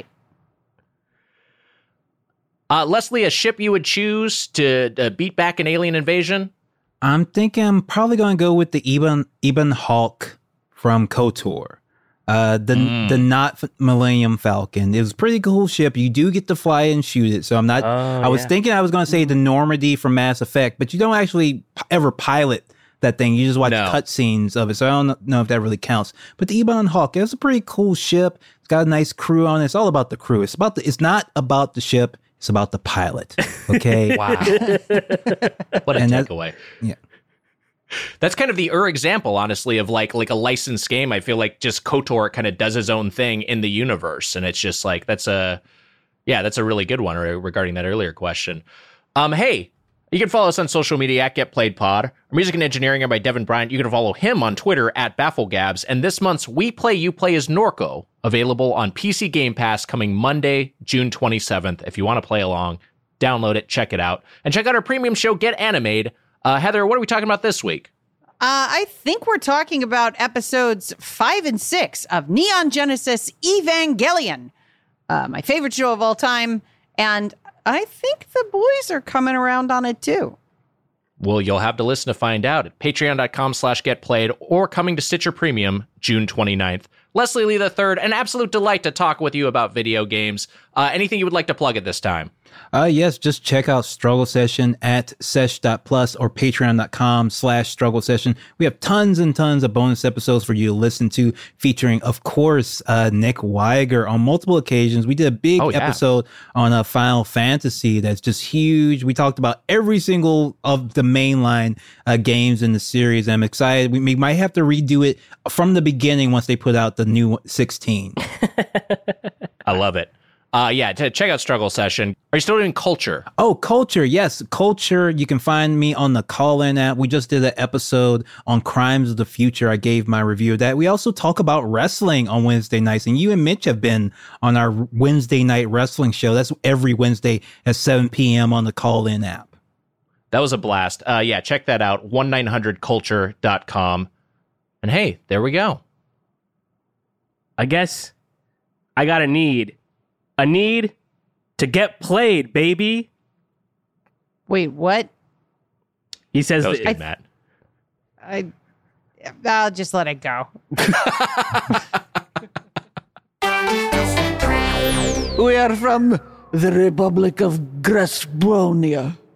Uh, Leslie, a ship you would choose to uh, beat back an alien invasion? I'm thinking I'm probably going to go with the Eben Eben Hawk from KOTOR. Uh, the the not Millennium Falcon. It was a pretty cool ship. You do get to fly and shoot it. So I'm not. Oh, I was yeah. thinking I was going to say the Normandy from Mass Effect, but you don't actually p- ever pilot that thing. You just watch No. cutscenes of it. So I don't know if that really counts. But the Eben Hawk, it's a pretty cool ship. It's got a nice crew on it. It's all about the crew. It's about the. It's not about the ship. It's about the pilot. Okay. Wow. What a And that- takeaway. Yeah. That's kind of the Ur example, honestly, of like like a licensed game. I feel like just KOTOR kind of does his own thing in the universe, and it's just like that's a yeah, that's a really good one re- regarding that earlier question. Um, hey, you can follow us on social media at Get Played Pod. Our music and engineering are by Devin Bryant. You can follow him on Twitter at BaffleGabs. And this month's We Play You Play is Norco, available on P C Game Pass coming Monday, June twenty-seventh. If you want to play along, download it, check it out, and check out our premium show Get Animated. Uh, Heather, what are we talking about this week? Uh, I think we're talking about episodes five and six of Neon Genesis Evangelion, uh, my favorite show of all time. And I think the boys are coming around on it too. Well, you'll have to listen to find out at patreon.com slash getplayed or coming to Stitcher Premium June twenty-ninth. Leslie Lee the third, an absolute delight to talk with you about video games. Uh, anything you would like to plug at this time? Uh, yes, just check out Struggle Session at sesh.plus or patreon.com slash struggle session. We have tons and tons of bonus episodes for you to listen to, featuring, of course, uh, Nick Weiger on multiple occasions. We did a big Oh, yeah. episode on uh, Final Fantasy that's just huge. We talked about every single of the mainline uh, games in the series. I'm excited. We, we might have to redo it from the beginning once they put out the new sixteen. I love it. Uh, yeah, to check out Struggle Session. Are you still doing Culture? Oh, Culture. Yes, Culture. You can find me on the Call-In app. We just did an episode on Crimes of the Future. I gave my review of that. We also talk about wrestling on Wednesday nights. And you and Mitch have been on our Wednesday night wrestling show. That's every Wednesday at seven p.m. on the Call-In app. That was a blast. Uh, yeah, check that out, one nine hundred culture dot com. And hey, there we go. I guess I got a need. A need to get played, baby. Wait, what? He says That was that- good, Matt. I, I'll just let it go. We are from the Republic of Grasbronia.